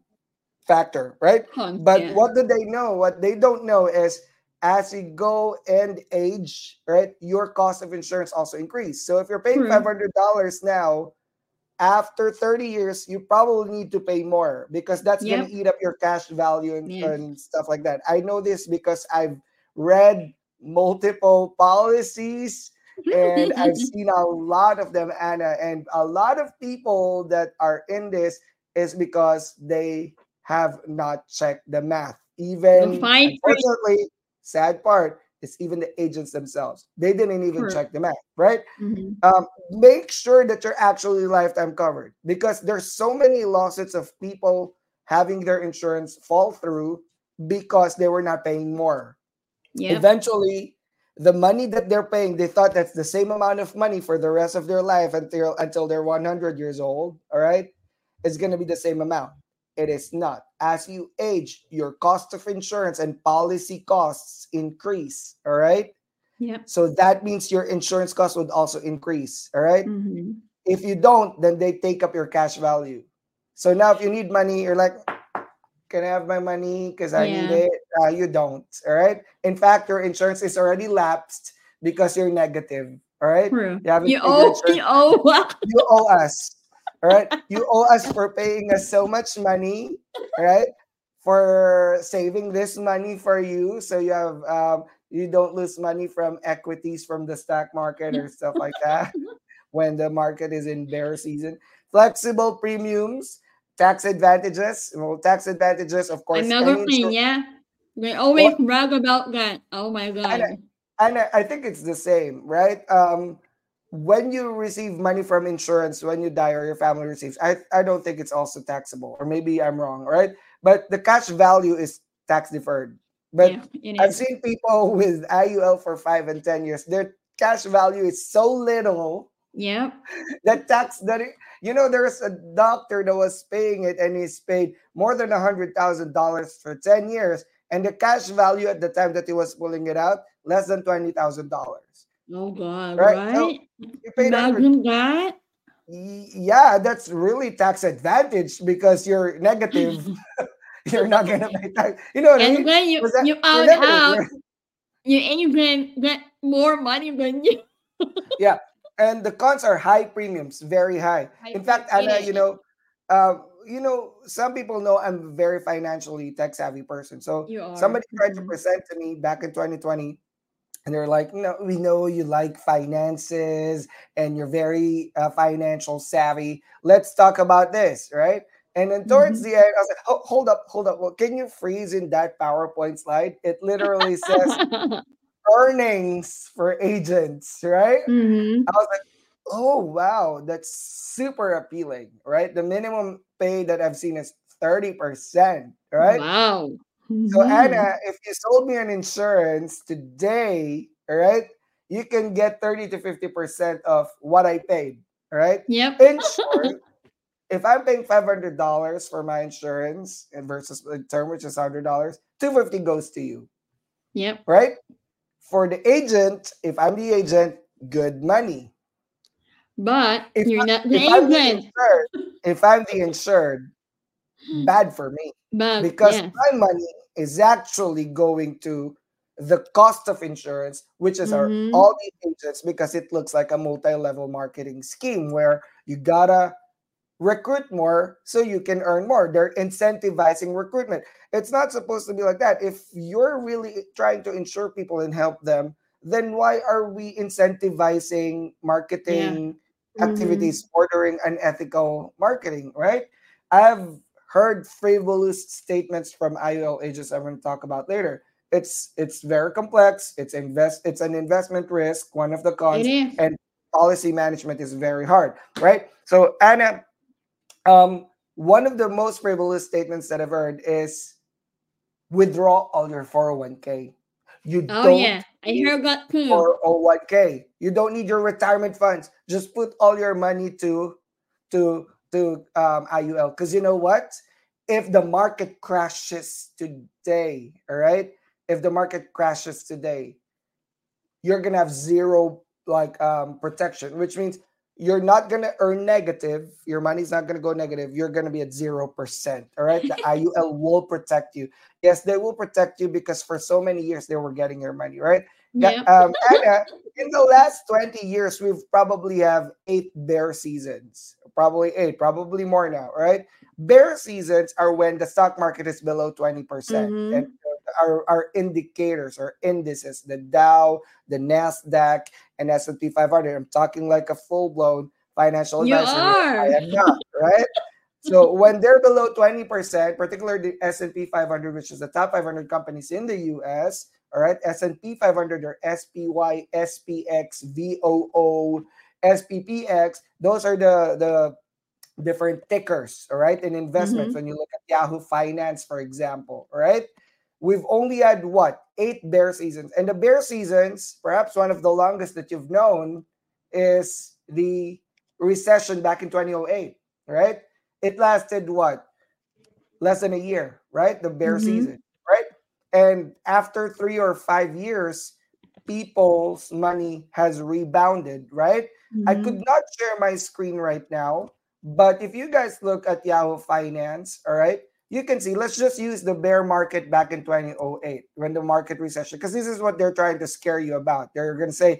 factor, right? Fun. But Yeah. what do they know? What they don't know is as you go and age, right, your cost of insurance also increase. So if you're paying True. $500 now, after 30 years, you probably need to pay more because that's going to Yep. eat up your cash value Yes. and stuff like that. I know this because I've read multiple policies and I've seen a lot of them, Anna, and a lot of people that are in this is because they have not checked the math. The Even, fine print. unfortunately, sad part is even the agents themselves. They didn't even True. check the math, right? Mm-hmm. Make sure that you're actually lifetime covered because there's so many lawsuits of people having their insurance fall through because they were not paying more. Yep. Eventually, the money that they're paying, they thought that's the same amount of money for the rest of their life until they're 100 years old. All right, it's going to be the same amount. It is not. As you age, your cost of insurance and policy costs increase. All right. Yep. So that means your insurance cost would also increase. All right. Mm-hmm. If you don't, then they take up your cash value. So now if you need money, you're like, can I have my money because I need Yeah. it? You don't. All right. In fact, your insurance is already lapsed because you're negative. All right. True. You haven't You paid your owe. insurance. You owe. You owe us. All right. You owe us for paying us so much money. All right. For saving this money for you. So you have you don't lose money from equities from the stock market or stuff like that when the market is in bear season. Flexible premiums, tax advantages. Well, tax advantages, of course, Another any thing, insurance. yeah. They always brag about that. Oh my And, god. I think it's the same, right? When you receive money from insurance, when you die or your family receives, I don't think it's also taxable, or maybe I'm wrong, right? But the cash value is tax deferred. Yeah, But it I've is. seen people with IUL for 5 and 10 years, their cash value is so little Yep. that tax that there's a doctor that was paying it and he's paid more than $100,000 for 10 years and the cash value at the time that he was pulling it out less than $20,000, Oh god, right? So right? you paid 100. Imagine that. Yeah, that's really tax advantage because you're negative. You're not gonna pay tax, you know what I And mean? then Was that you you're out negative, out, you even get more money than you. yeah, and the cons are high premiums, very high. I In think fact, it Anna, is. some people know I'm a very financially tech savvy person. So You are. somebody tried to present to me back in 2020, and they're like, "No, we know you like finances and you're very financial savvy. Let's talk about this, right?" And then towards Mm-hmm. the end, I was like, "Oh, hold up, hold up. Well, can you freeze in that PowerPoint slide? It literally says earnings for agents, right?" I Mm-hmm. was like, oh wow, that's super appealing, right? The minimum pay that I've seen is 30%, right? Wow. So Mm-hmm. Anna, if you sold me an insurance today, all right, you can get 30 to 50% of what I paid. All right. Yep. In short, if I'm paying $500 for my insurance and versus the term, which is $100, 250 goes to you, Yep. right? For the agent, if I'm the agent, good money. But If you're not the if I'm the agent. insured, if I'm the insured, bad for me, But because yes. my money is actually going to the cost of insurance, which is our Mm-hmm. all the agents, because it looks like a multi-level marketing scheme where you gotta recruit more so you can earn more. They're incentivizing recruitment. It's not supposed to be like that. If you're really trying to insure people and help them, then why are we incentivizing Yeah. marketing Mm-hmm. activities, ordering unethical marketing, right? I've heard frivolous statements from IUL agents I'm going to talk about later. It's very complex. It's an investment risk, one of the It cons, is. and policy management is very hard, right? So Anna, one of the most frivolous statements that I've heard is withdraw all your 401k. You Oh don't yeah. I need heard that too. 401k. You don't need your retirement funds. Just put all your money to IUL. Because you know what? If the market crashes today, all right? If the market crashes today, you're gonna have zero protection, which means you're not gonna earn negative. Your money's not gonna go negative. You're gonna be at 0%. All right, the IUL will protect you. Yes, they will protect you because for so many years they were getting your money. Right, Yep. Anna. In the last 20 years, we've probably have 8 bear seasons. Probably eight, probably more now. Right, bear seasons are when the stock market is below 20%, and Mm-hmm. our indicators or indices, the Dow, the Nasdaq, and S&P 500. I'm talking like a full-blown financial You advisor here. are. I am not, right? So when they're below 20%, particularly the S&P 500, which is the top 500 companies in the US, all right, S&P 500 or SPY, SPX, VOO, SPPX, those are the different tickers, all right, in investments. Mm-hmm. When you look at Yahoo Finance, for example, all right, we've only had what 8 bear seasons, and the bear seasons, perhaps one of the longest that you've known, is the recession back in 2008, right? It lasted what, less than a year, right? The bear Mm-hmm. season, right? And after 3 or 5 years, people's money has rebounded, right? I could Mm-hmm. not share my screen right now, but if you guys look at Yahoo Finance, all right, you can see, let's just use the bear market back in 2008 when the market recession, because this is what they're trying to scare you about. They're going to say,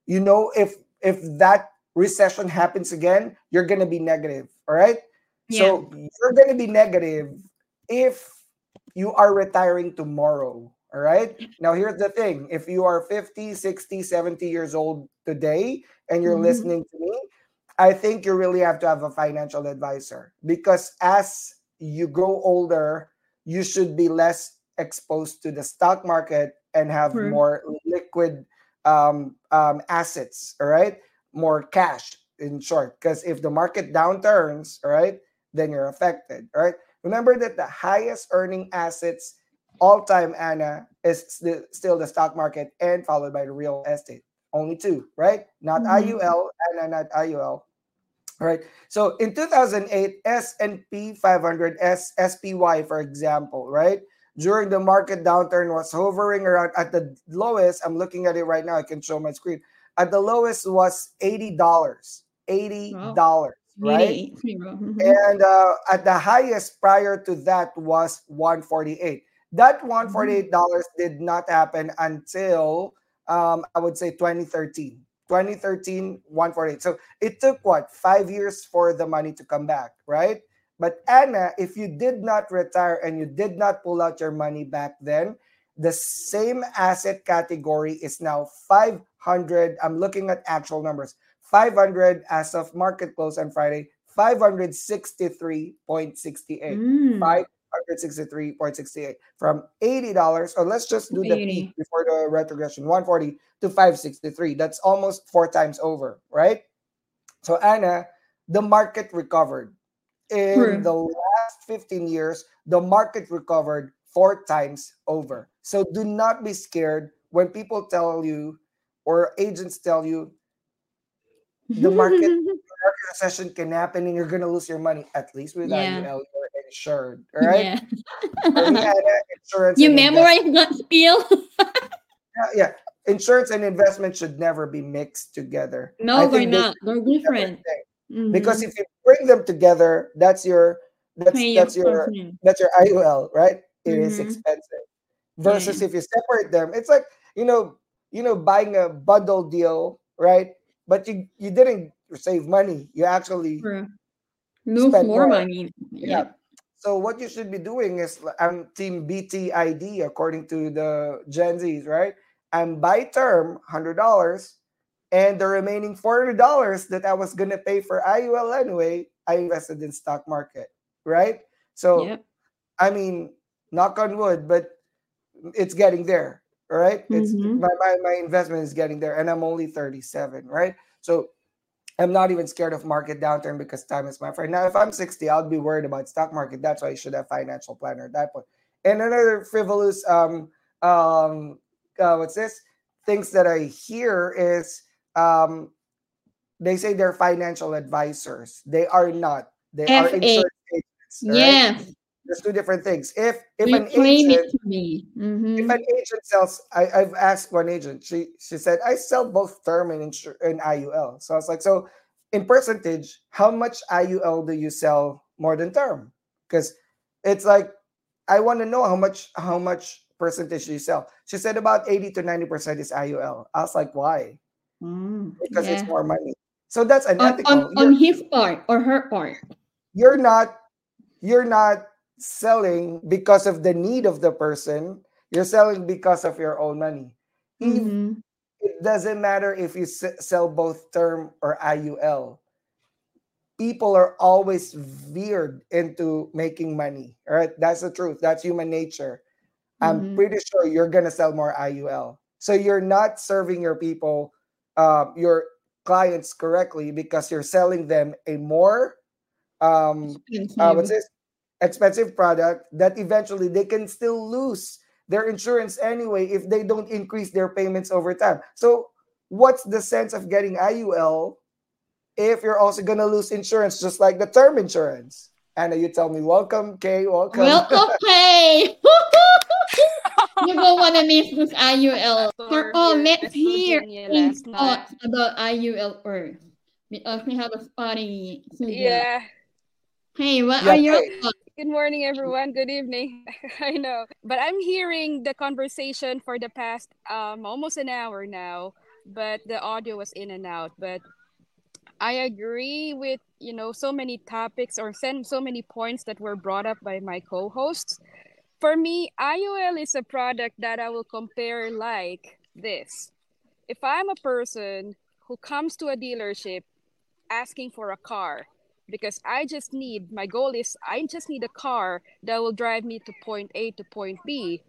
if that recession happens again, you're going to be negative, all right? Yeah. So you're going to be negative if you are retiring tomorrow. All right. Now, here's the thing, if you are 50, 60, 70 years old today and you're Mm-hmm. listening to me, I think you really have to have a financial advisor, because as you grow older, you should be less exposed to the stock market and have True. more liquid assets. All right. More cash, in short, because if the market downturns, all right, then you're affected. All right. Remember that the highest earning assets all time, Anna, is still the stock market and followed by the real estate. Only two, right? Not Mm-hmm. IUL, Anna, not IUL. All right. So in 2008, S&P 500, SPY, for example, right? During the market downturn was hovering around at the lowest. I'm looking at it right now. I can show my screen. At the lowest was $80. Wow. $80, right? 80. Mm-hmm. And at the highest prior to that was 148. That Mm-hmm. $148 did not happen until I would say 2013. 2013, 148. So it took what, 5 years for the money to come back, right? But Anna, if you did not retire and you did not pull out your money back then, the same asset category is now 500. I'm looking at actual numbers. 500 as of market close on Friday, 563.68. Mm. 563.68 from $80. So let's just do the peak 80. before the retrogression, 140 to 563. That's almost 4 times over, right? So Anna, the market recovered. In True. the last 15 years, the market recovered 4 times over. So do not be scared when people tell you or agents tell you the market recession can happen and you're gonna lose your money. At least with Yeah. IUL, you're insured. All right. Yeah. For me, Anna, insurance You and investment. memorize that skill? Yeah, insurance and investment should never be mixed together. I No, they're think they not. should They're be separate different. things. Because Mm-hmm. if you bring them together, Pay your that's your person. that's your IUL, right? It is Mm-hmm. expensive. Yeah, yeah. Versus if you separate them, it's like you know, buying a bundle deal, right? But you didn't save money. You actually True. Lose spent more more. money. Yeah. Yep. So what you should be doing is I'm team BTID according to the Gen Zs, right? I'm buy term $100 and the remaining $400 that I was gonna pay for IUL anyway, I invested in stock market, right? So Yep. I mean, knock on wood, but it's getting there, right? It's Mm-hmm. my investment is getting there, and I'm only 37, right? So I'm not even scared of market downturn because time is my friend. Now, if I'm 60, I'll be worried about stock market. That's why you should have financial planner at that point. And another frivolous um what's this? Things that I hear is um they say they're financial advisors. They are not. They are FA. insurance agents, all right? Yes. There's two different things. If They an claim it agent to be. if Mm-hmm. an agent sells, I've asked one agent. She said I sell both term and IUL. So I was like, so in percentage, how much IUL do you sell more than term? Because it's like I want to know how much percentage you sell. She said about 80 to 90% is IUL. I was like, why? Because it's Yeah. more money. So that's On, on unethical. on his part or her part. You're not you're not selling because of the need of the person. You're selling because of your own money. If Mm-hmm. it doesn't matter if you sell both term or IUL, people are always veered into making money. All right, that's the truth. That's human nature. I'm Mm-hmm. pretty sure you're gonna sell more IUL. So you're not serving your people, your clients correctly because you're selling them a more what's Expensive. this expensive product that eventually they can still lose their insurance anyway if they don't increase their payments over time. So what's the sense of getting IUL if you're also gonna lose insurance just like the term insurance? Anna, you tell me. Welcome, Kay. Welcome. Well, okay. You don't want to miss this IUL. For Store all, here in let's West hear Virginia Kane's last night. thoughts about IUL first. Because we have a spotty signal. Yeah. Hey, what Yeah, are your Kay. thoughts? Good morning, everyone. Good evening. I know. But I'm hearing the conversation for the past almost an hour now, but the audio was in and out. But I agree with, so many topics or so many points that were brought up by my co-hosts. For me, IOL is a product that I will compare like this. If I'm a person who comes to a dealership asking for a car because my goal is I just need a car that will drive me to point A to point B.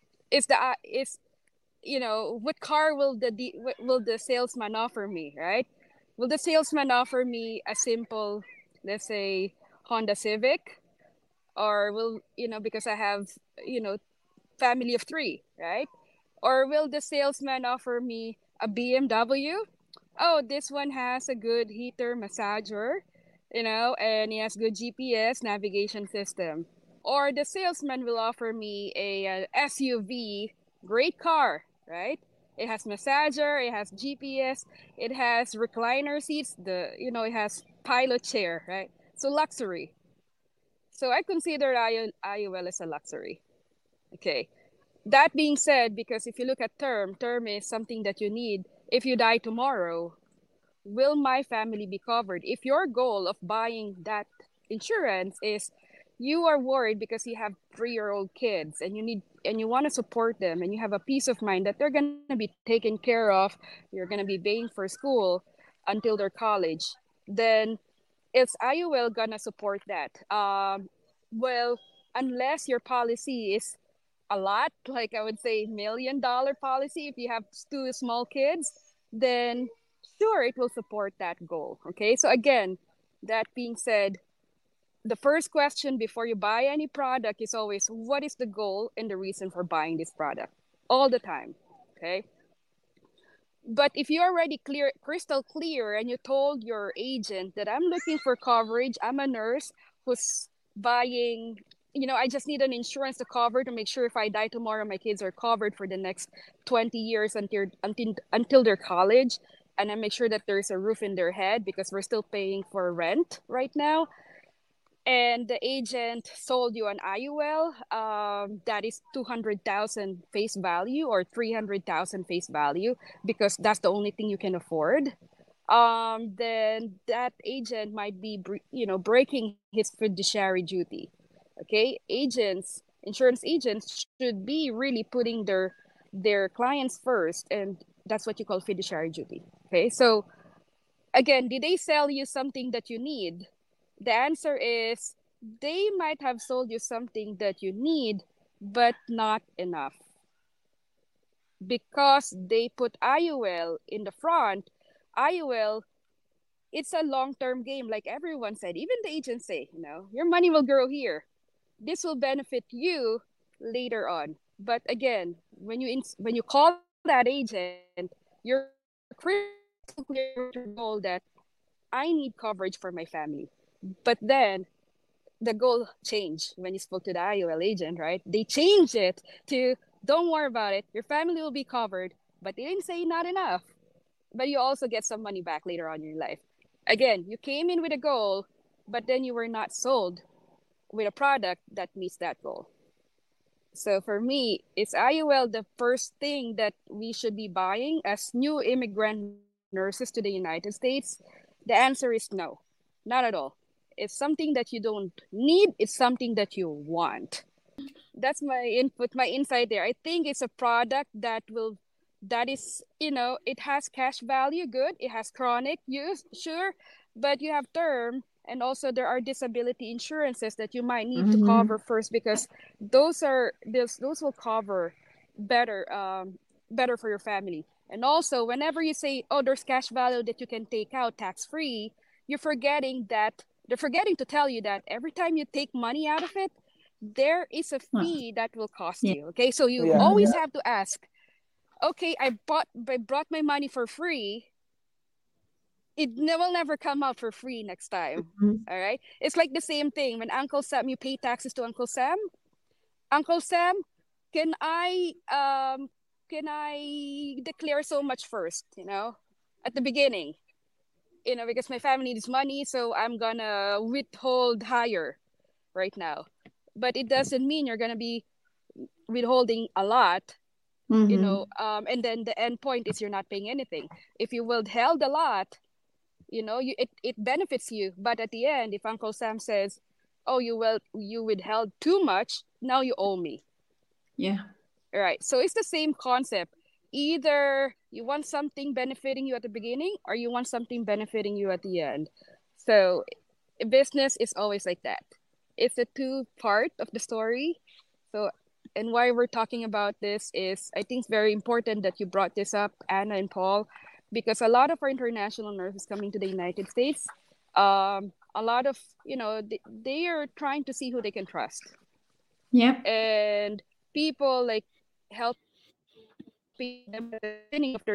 Is what car will the salesman offer me, right? Will the salesman offer me a simple, let's say, Honda Civic, or will because I have you know family of three, right? Or will the salesman offer me a BMW? Oh, this one has a good heater massager, and it has good GPS navigation system. Or the salesman will offer me a SUV, great car, right? It has massager, it has GPS, it has recliner seats, it has pilot chair, right? So luxury. So I consider IOL as a luxury. Okay. That being said, because if you look at term is something that you need. If you die tomorrow, will my family be covered? If your goal of buying that insurance is you are worried because you have 3-year-old kids and you want to support them and you have a peace of mind that they're going to be taken care of, you're going to be paying for school until their college, then it's IUL gonna support that. Well, unless your policy is a lot, like I would say $1 million policy, if you have two small kids, then sure, it will support that goal. Okay, so again, that being said, the first question before you buy any product is always what is the goal and the reason for buying this product all the time. Okay, but if you're already crystal clear, and you told your agent that I'm looking for coverage, I'm a nurse who's buying, I just need an insurance to cover to make sure if I die tomorrow, my kids are covered for the next 20 years until their college. And I make sure that there's a roof in their head because we're still paying for rent right now. And the agent sold you an IUL that is 200,000 face value or 300,000 face value because that's the only thing you can afford. Then that agent might be breaking his fiduciary duty. Okay, insurance agents should be really putting their clients first, and that's what you call fiduciary duty. Okay, so again, did they sell you something that you need? The answer is they might have sold you something that you need, but not enough. Because they put IUL in the front, IUL, it's a long-term game, like everyone said. Even the agents say, your money will grow here. This will benefit you later on. But again, when you call that agent, you're crystal clear with your goal that I need coverage for my family. But then the goal changed when you spoke to the IUL agent, right? They changed it to don't worry about it. Your family will be covered, but they didn't say not enough. But you also get some money back later on in your life. Again, you came in with a goal, but then you were not sold with a product that meets that goal. So for me, is IUL the first thing that we should be buying as new immigrant nurses to the United States? The answer is no, not at all. It's something that you don't need, it's something that you want. That's my input, my insight there. I think it's a product that is, it has cash value, good. It has chronic use, sure, but you have term, and also there are disability insurances that you might need to cover first because those will cover better better for your family. And also, whenever you say, oh, there's cash value that you can take out tax free, you're forgetting that they're forgetting to tell you that every time you take money out of it, there is a fee that will cost Yeah. you. Okay, so you Yeah, always yeah. have to ask, okay, I brought my money for free. Will never come out for free next time. All right, it's like the same thing when Uncle Sam, you pay taxes to Uncle Sam. Uncle Sam, can I declare so much first? At the beginning, because my family needs money, so I'm gonna withhold higher right now. But it doesn't mean you're gonna be withholding a lot, and then the end point is you're not paying anything. If you withheld a lot, it benefits you. But at the end, if Uncle Sam says, oh, you withheld too much, now you owe me. Yeah. Right. So it's the same concept. Either you want something benefiting you at the beginning or you want something benefiting you at the end. So business is always like that. It's a two part of the story. So, and why we're talking about this is I think it's very important that you brought this up, Anna and Paul, because a lot of our international nurses coming to the United States, a lot of, they are trying to see who they can trust. Yep. And people like helping them at the beginning of their journey.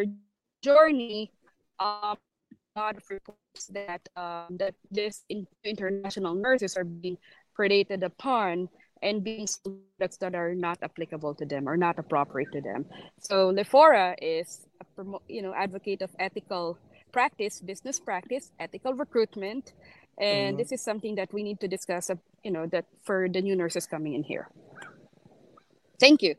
There's a lot of reports that international nurses are being predated upon and being sold products that are not applicable to them or not appropriate to them. So Lefora is advocate of ethical practice, business practice, ethical recruitment, and Mhm. this is something that we need to discuss. That for the new nurses coming in here. Thank you.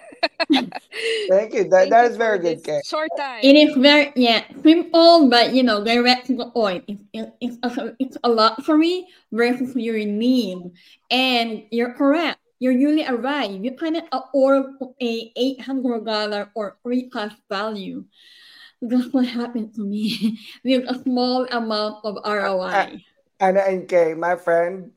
Thank you. That Thank that you is for very good, this Kay. short It time. is very simple, but direct to the point. It's a lot for me versus your need, and you're correct. You're usually arrive. You cannot afford a $800 or free cash value. That's what happened to me with a small amount of I, ROI. and Kay, my friend,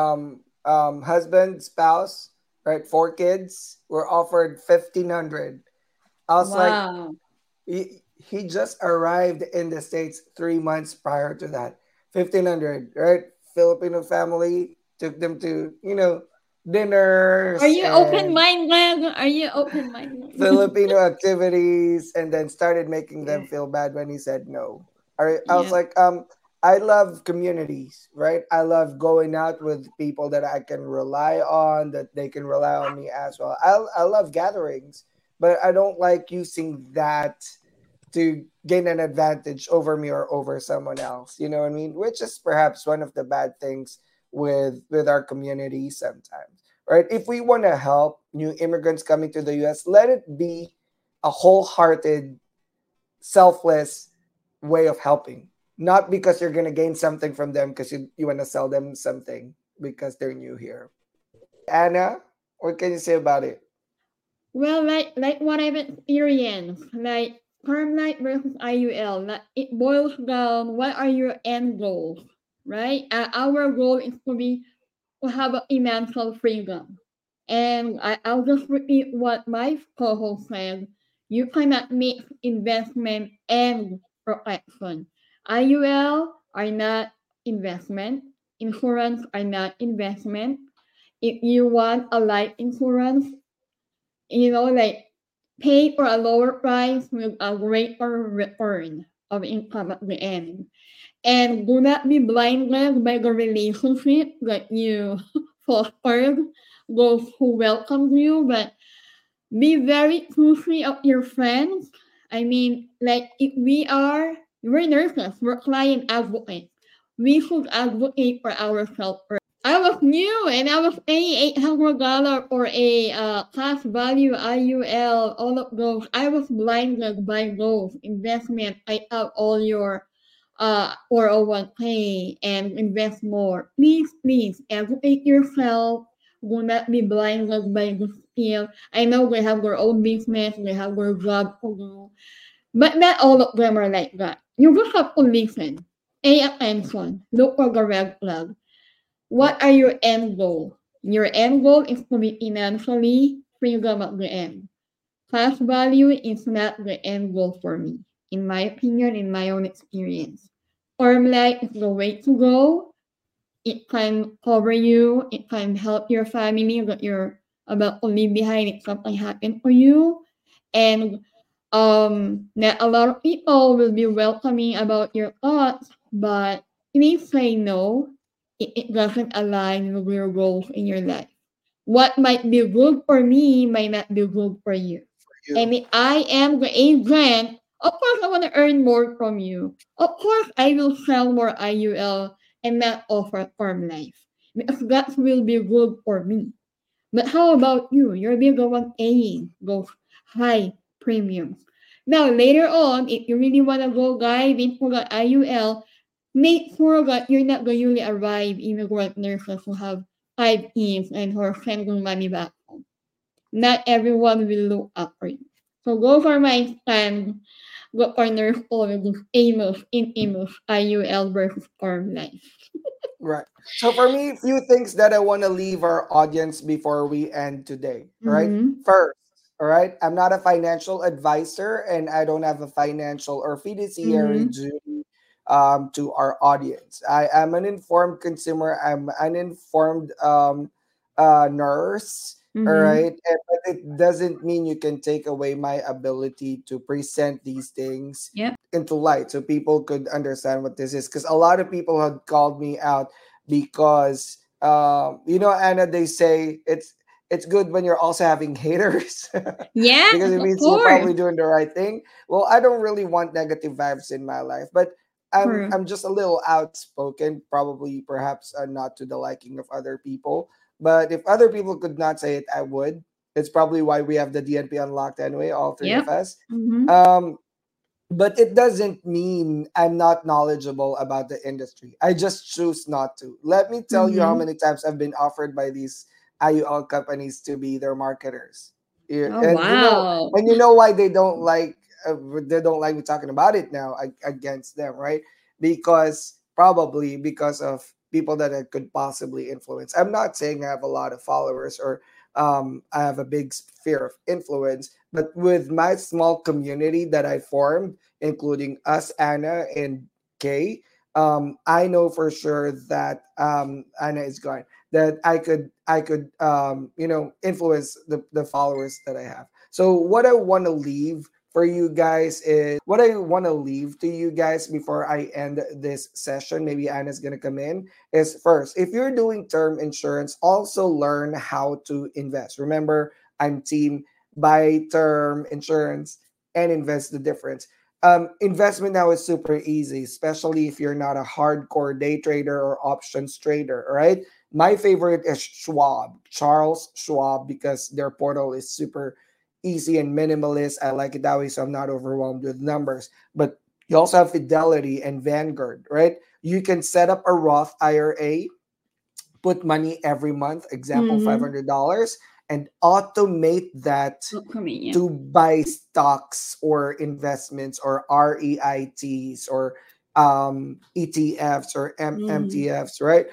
husband, spouse, right, 4 kids were offered 1,500. I was like, Wow. he just arrived in the States 3 months prior to that. 1,500, right? Filipino family took them to, Are dinners you open and minded? Are you open minded? Filipino activities, and then started making them feel bad when he said no. I was Yeah. like, I love communities, right? I love going out with people that I can rely on, that they can rely on me as well. I love gatherings, but I don't like using that to gain an advantage over me or over someone else. You know what I mean? Which is perhaps one of the bad things with our community sometimes. Right? If we want to help new immigrants coming to the US, let it be a wholehearted, selfless way of helping. Not because you're gonna gain something from them because you want to sell them something because they're new here. Anna, what can you say about it? Well, like what I've experienced, like term life versus IUL, like it boils down what are your end goals, right? Our goal is to have a financial freedom. And I'll just repeat what my co-host said. You cannot mix investment and protection. IUL are not investment. Insurance are not investment. If you want a life insurance, like pay for a lower price with a greater return of income at the end. And do not be blinded by the relationship that you fostered, those who welcomed you, but be very choosy of your friends. I mean, like if we're nurses, we're client advocates. We should advocate for ourselves first. I was new and I was paying $800 for a cash value IUL, all of those. I was blinded by those investment. I have all your 401k and invest more. Please, educate yourself. Do not be blinded by the skill. I know they have their own business, they have their job to do, but not all of them are like that. You just have to listen, pay attention, look for the red flag. Yeah. What are your end goal? Your end goal is to be financially freedom at the end. Cash value is not the end goal for me, in my opinion, in my own experience. Term life is the way to go. It can cover you, it can help your family that you're about to leave behind if something happened for you. And not a lot of people will be welcoming about your thoughts, but please say no if it doesn't align with your goals in your life. What might be good for me might not be good for you. You. And if I am the agent, of course I want to earn more from you. Of course I will sell more IUL and not offer term life. Because that will be good for me. But how about you? You're the one paying those high premiums. Now, later on, if you really want to go dive into the IUL, make sure that you're not going to arrive immigrant nurses who have 5 kids and who are sending money back home. Not everyone will look up for you. So go for my stand. Go for nurse already famous in Amos IUL versus term life. Right. So for me, few things that I want to leave our audience before we end today. Right. Mm-hmm. First, all right. I'm not a financial advisor, and I don't have a financial or fiduciary Mm-hmm. duty to our audience. I am an informed consumer. I'm an informed nurse. All Mm-hmm. right. But it doesn't mean you can take away my ability to present these things Yep. into light so people could understand what this is, because a lot of people had called me out because Anna, they say it's good when you're also having haters because Yes, it of means you're course. probably doing the right thing. Well, I don't really want negative vibes in my life, but i'm True. i'm just a little outspoken, probably perhaps not to the liking of other people. But if other people could not say it, I would. It's probably why we have the DNP unlocked anyway, all three of Yep. us. Mm-hmm. But it doesn't mean I'm not knowledgeable about the industry. I just choose not to. Let me tell you how Mm-hmm. many times I've been offered by these IUL companies to be their marketers. Yeah, Oh and wow. why they don't like me talking about it now against them, right? Because of people that I could possibly influence. I'm not saying I have a lot of followers or I have a big sphere of influence, but with my small community that I formed, including us, Anna and Kay, I know for sure that Anna is gone. That I could influence the followers that I have. So what I want to leave for you guys is what I want to leave to you guys before I end this session. Maybe Anna's going to come in. Is first, if you're doing term insurance, also learn how to invest. Remember, I'm team buy term insurance and invest the difference. Investment now is super easy, especially if you're not a hardcore day trader or options trader, right? My favorite is Schwab, Charles Schwab, because their portal is super easy and minimalist. I like it that way, so I'm not overwhelmed with numbers. But you also have Fidelity and Vanguard, right? You can set up a Roth IRA, put money every month, example Mm-hmm. $500, and automate that For me, yeah. to buy stocks or investments or REITs or ETFs or Mm-hmm. MTFs, right?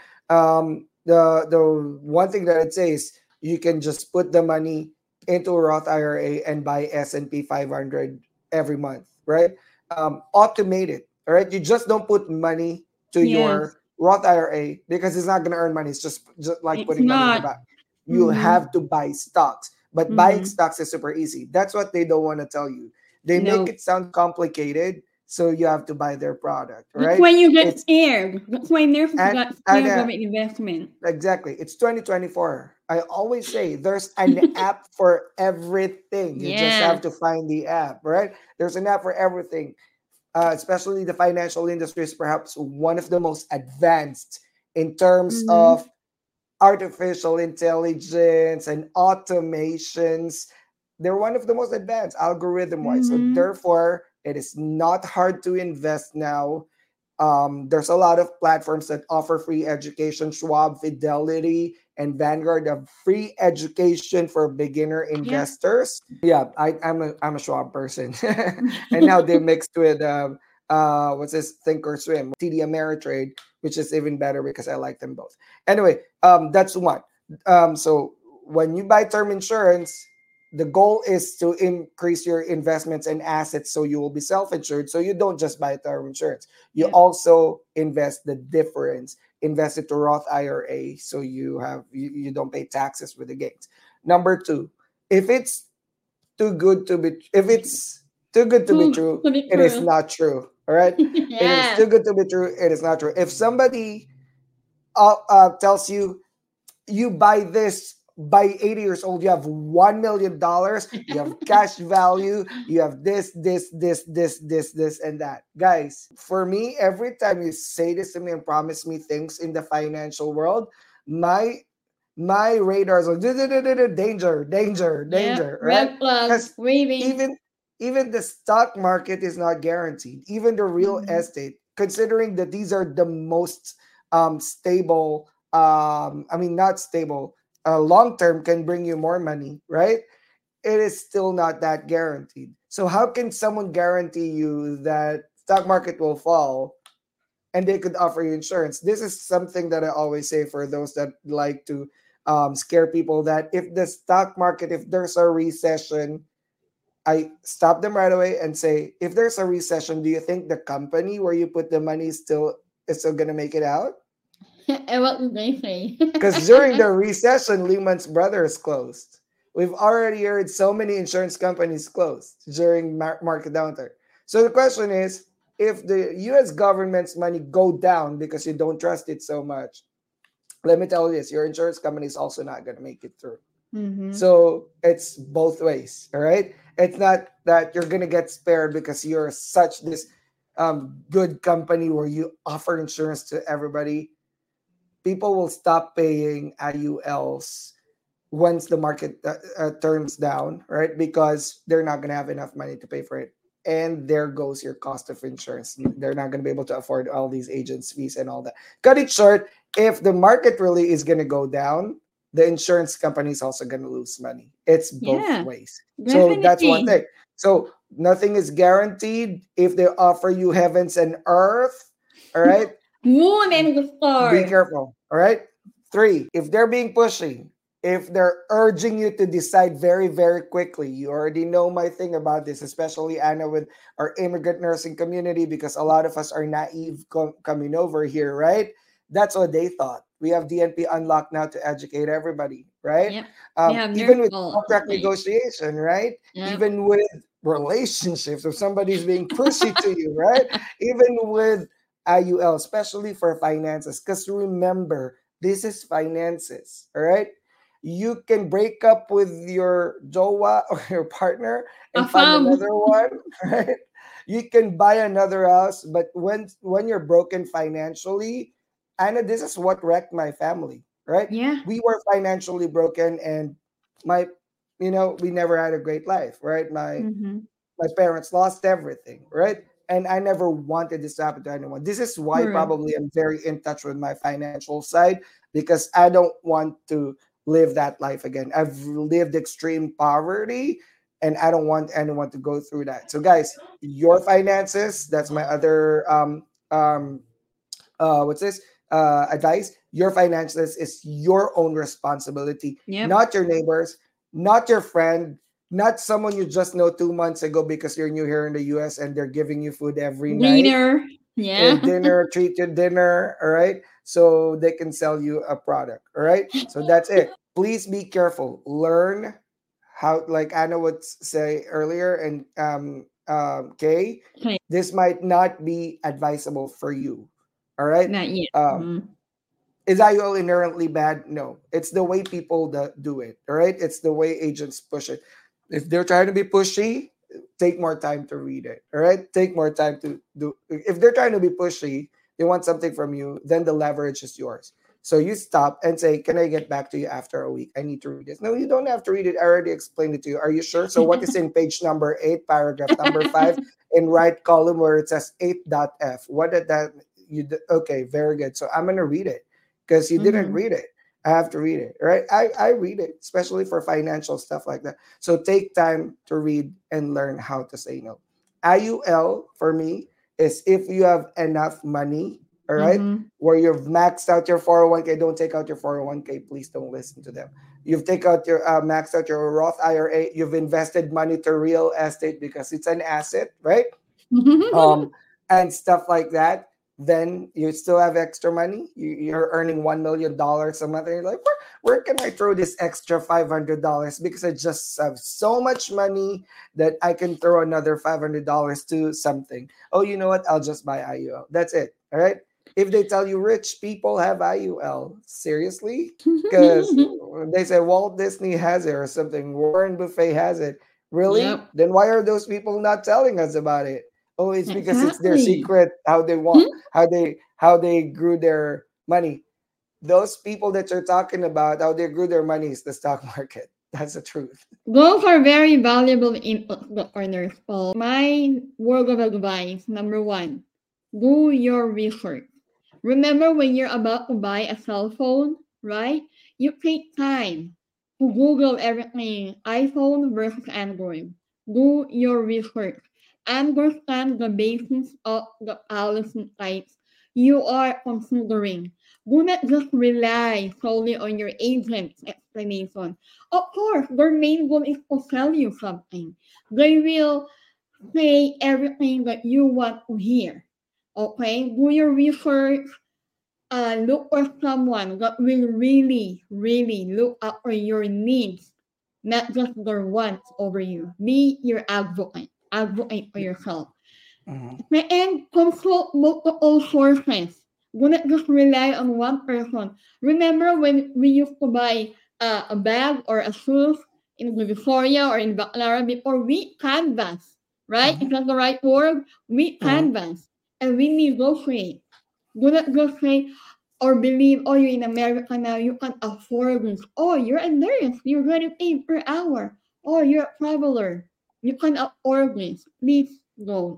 The one thing that I'd say is you can just put the money into a Roth IRA and buy S&P 500 every month, right? Automate it, all right? You just don't put money to Yes, your Roth IRA because it's not going to earn money. It's just like it's putting money in the not. bank. You Mm-hmm. have to buy stocks, but buying Mm-hmm. stocks is super easy. That's what they don't want to tell you. They make No. it sound complicated, so you have to buy their product, That's right? why you get It's scared. That's why nurses and got and scared of investment. exactly. It's 2024. I always say there's an app for everything. You just have Yes. to find the app, right? There's an app for everything. Especially the financial industry is perhaps one of the most advanced in terms Mm-hmm. of artificial intelligence and automations. They're one of the most advanced algorithm wise. So Mm-hmm. therefore, it is not hard to invest now. There's a lot of platforms that offer free education. Schwab, Fidelity, and Vanguard have free education for beginner Yeah. investors. Yeah, I'm a Schwab person, and now they mixed with what's this Thinkorswim, TD Ameritrade, which is even better because I like them both. Anyway, that's one. So when you buy term insurance, the goal is to increase your investments and assets so you will be self-insured. So you don't just buy term insurance. You Yeah. also invest the difference, invest it to Roth IRA so you don't pay taxes with the gains. Number two, if it's if it's too good to be Too true, to be it is true. not true. All right. It is Yes. too good to be true. It is not true. If somebody tells you you buy this by 80 years old, you have $1 million, you have cash value, you have this, and that. Guys, for me, every time you say this to me and promise me things in the financial world, my my radars are danger, danger, Yeah. danger, right? Red flag Because waving. even even the stock market is not guaranteed. Even the real Mm-hmm. estate, considering that these are the most stable, I mean not stable, long term can bring you more money, right? It is still not that guaranteed. So how can someone guarantee you that stock market will fall and they could offer you insurance? This is something that I always say for those that like to scare people, that if the stock market, if there's a recession, I stop them right away and say, if there's a recession, do you think the company where you put the money is still gonna make it out? And what did they say? Because during the recession, Lehman's Brothers closed. We've already heard so many insurance companies closed during market downturn. So the question is, if the U.S. government's money go down because you don't trust it so much, let me tell you this: your insurance company is also not going to make it through. Mm-hmm. So it's both ways. All right. It's not that you're gonna get spared because you're such this good company where you offer insurance to everybody. People will stop paying IULs once the market turns down, right? Because they're not gonna have enough money to pay for it. And there goes your cost of insurance. They're not gonna be able to afford all these agents' fees and all that. Cut it short. If the market really is gonna go down, the insurance company is also gonna lose money. It's both Yeah. ways. So that's one Definitely. thing. So nothing is guaranteed. If they offer you heavens and earth, all right, Moon and the be stars. careful. All right. Three, if they're being pushy, if they're urging you to decide very, very quickly, you already know my thing about this, especially Anna with our immigrant nursing community, because a lot of us are naive coming over here, right? That's what they thought. We have DNP unlocked now to educate everybody, right? Yep. We have Even nurse with call at the contract place. negotiation, right? Yep. Even with relationships, if somebody's being pushy to you, right? Even with IUL, especially for finances, because remember, this is finances, all right? You can break up with your jowa or your partner and find Afam. another one, right? You can buy another house, but when you're broken financially, Anna, this is what wrecked my family, right? Yeah. We were financially broken, and my, we never had a great life, right? Mm-hmm. My parents lost everything, right? And I never wanted this to happen to anyone. This is why Correct. probably I'm very in touch with my financial side, because I don't want to live that life again. I've lived extreme poverty, and I don't want anyone to go through that. So guys, your finances, that's my other what's this advice. Your finances is your own responsibility, Yep. not your neighbors, not your friend, not someone you just know 2 months ago because you're new here in the US and they're giving you food every night, Dinner. Yeah. dinner, treat you dinner, all right? So they can sell you a product, all right? So that's it. Please be careful. Learn how, like Anna would say earlier, and Kay, Okay. this might not be advisable for you, all right? Not yet. Um, Mm. is IUL inherently bad? No. It's the way people do it, all right? It's the way agents push it. If they're trying to be pushy, take more time to read it, all right? Take more time to do. If they're trying to be pushy, they want something from you, then the leverage is yours. So you stop and say, "Can I get back to you after a week? I need to read this." No, you don't have to read it. I already explained it to you. Are you sure? So what is in page number 8, paragraph number 5, in right column where it says 8.f? What did that okay, very good. So I'm gonna read it because you didn't Mm-hmm. read it. I have to read it, right? I read it, especially for financial stuff like that. So take time to read and learn how to say no. IUL for me is if you have enough money, all right, Mm-hmm. where you've maxed out your 401k. Don't take out your 401k. Please don't listen to them. You've take out your maxed out your Roth IRA. You've invested money to real estate because it's an asset, right? um, and stuff like that, then you still have extra money. You're earning $1 million a month, and you're like, where can I throw this extra $500? Because I just have so much money that I can throw another $500 to something. Oh, you know what? I'll just buy IUL. That's it. All right. If they tell you rich people have IUL, seriously? Because they say Walt Disney has it or something, Warren Buffet has it. Really? Yep. Then why are those people not telling us about it? Oh, it's because it's their Exactly. secret how they want, how they grew their money. Those people that you're talking about, how they grew their money is the stock market. That's the truth. Those are very valuable inputs, Dr. Nurse Paul. My word of advice, number one, do your research. Remember when you're about to buy a cell phone, right? You take time to Google everything, iPhone versus Android. Do your research. Understand the basis of the policy types you are considering. Do not just rely solely on your agent's explanation. Of course, their main goal is to sell you something. They will say everything that you want to hear. Okay? Do your research. Look for someone that will really, really look out for your needs, not just their wants over you. Be your advocate. Advocate for yourself. Mhm. And consult multiple sources. Do not just rely on one person. Remember when we used to buy a bag or a shoes in Victoria or in Baclara before we canvas, right? Is Mhm. that the right word? We Mhm. canvas and we negotiate. Do not just say or believe, oh, you're in America now, you can afford this. Oh, you're a nurse, you're getting paid per hour. Oh, you're a traveler, you can afford this. Please go.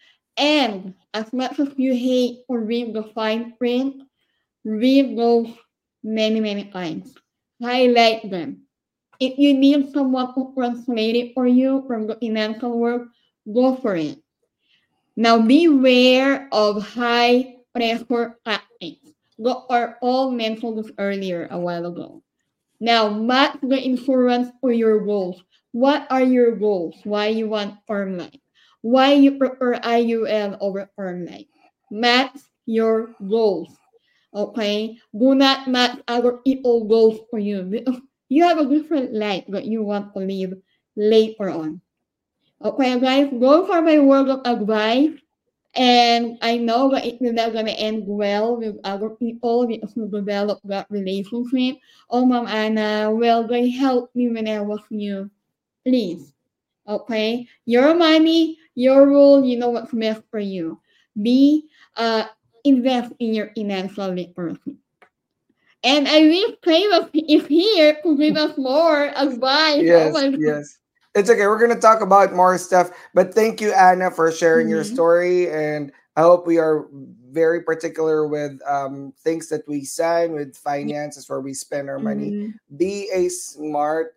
And as much as you hate or read the fine print, read those many, many times. Highlight them. If you need someone to translate it for you from the financial world, go for it. Now beware of high pressure tactics. Dr. Paul mentioned this earlier a while ago. Now match the insurance for your goals. What are your goals? Why you want term life? Why you prefer IUL over term life? Match your goals. Okay? Do not match other people's goals for you. You have a different life that you want to live later on. Okay, guys, go for my word of advice. And I know that it's not gonna end well with other people because we develop that relationship. Oh, Mom Anna, will they help me when I was new? Please. Okay? Your money, your rule, you know what's best for you. Be invest in your financial literacy. And I wish Caleb is here to give us more advice. Oh Yes, my god. yes. It's okay. We're gonna talk about more stuff. But thank you, Anna, for sharing your Mhm. story. And I hope we are very particular with things that we sign with Yeah. finances where we spend our money. Mhm. Be a smart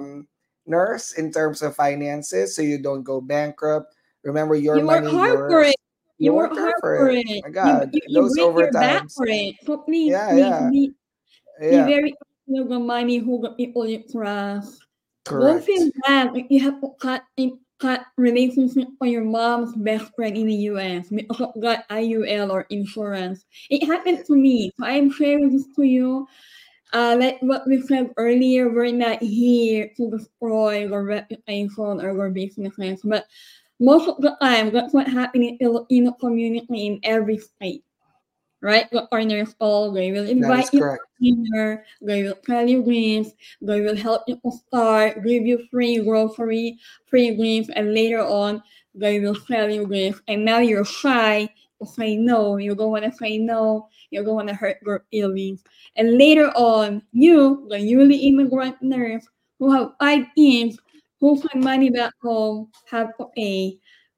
nurse in terms of finances so you don't go bankrupt. Remember your You work money, hard for it. yours. You You work worked hard hard for for it. it. My You God, you, you those break your back overtimes. for it. So please, Yeah, please yeah, be yeah. very careful with the money who the people you trust. Don't feel Correct. bad if you have to cut relationship with your mom's best friend in the US because of that IUL or insurance. It happened to me. So I'm sharing this to you. Like what we said earlier, we're not here to destroy your reputation or your businesses, but most of the time, that's what happened in Filipino community in every state, right? The partners all, they will That is invite you to correct. dinner, they will tell you gifts, they will help you to start, give you free grocery, free gifts, and later on, they will sell you gifts, and now you're shy to say no, you don't want to say no, you don't want to hurt your feelings. And later on, you, the newly immigrant nurse, who have 5 kids, who send money back home, have to pay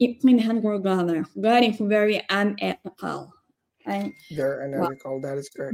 $1,800. That is very unethical. And They're wow. unethical. That is correct.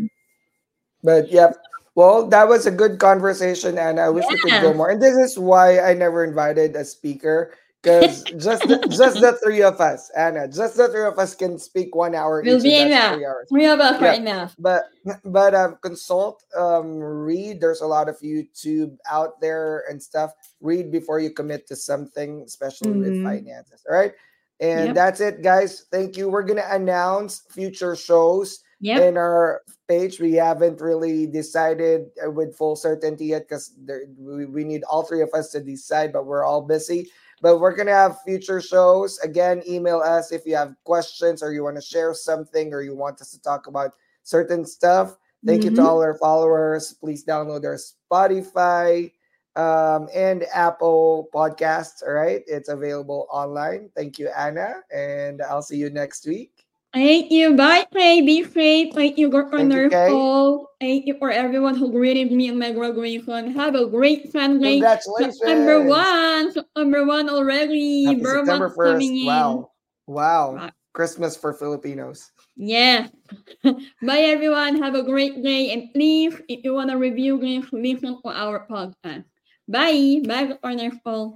But yep. Well, that was a good conversation, and I wish we could go Yes, more. And this is why I never invited a speaker, because just the three of us, Anna, just the three of us can speak 1 hour will each, and be that's enough. 3 hours. 3 of us are Yep. enough. But consult, read. There's a lot of YouTube out there and stuff. Read before you commit to something, especially with Mm, finances. All right. And yep, that's it, guys. Thank you. We're gonna announce future shows yep. in our page. We haven't really decided with full certainty yet because we need all three of us to decide, but we're all busy. But we're going to have future shows. Again, email us if you have questions or you want to share something or you want us to talk about certain stuff. Thank you to Mm-hmm. all our followers. Please download our Spotify and Apple podcasts. All right. It's available online. Thank you, Anna. And I'll see you next week. Thank you. Bye, Trey. Be safe. Thank you, God, for Thank you, Nurse Kay. Call. Thank you for everyone who greeted me in my graduation. Have a great Sunday. September Congratulations. 1. September 1 already. Happy Burr September 1st. coming in. Wow. Wow. Right. Christmas for Filipinos. Yes. Bye, everyone. Have a great day. And please, if you want to review this, listen to our podcast. Bye. Bye, Dr. Nurse Call.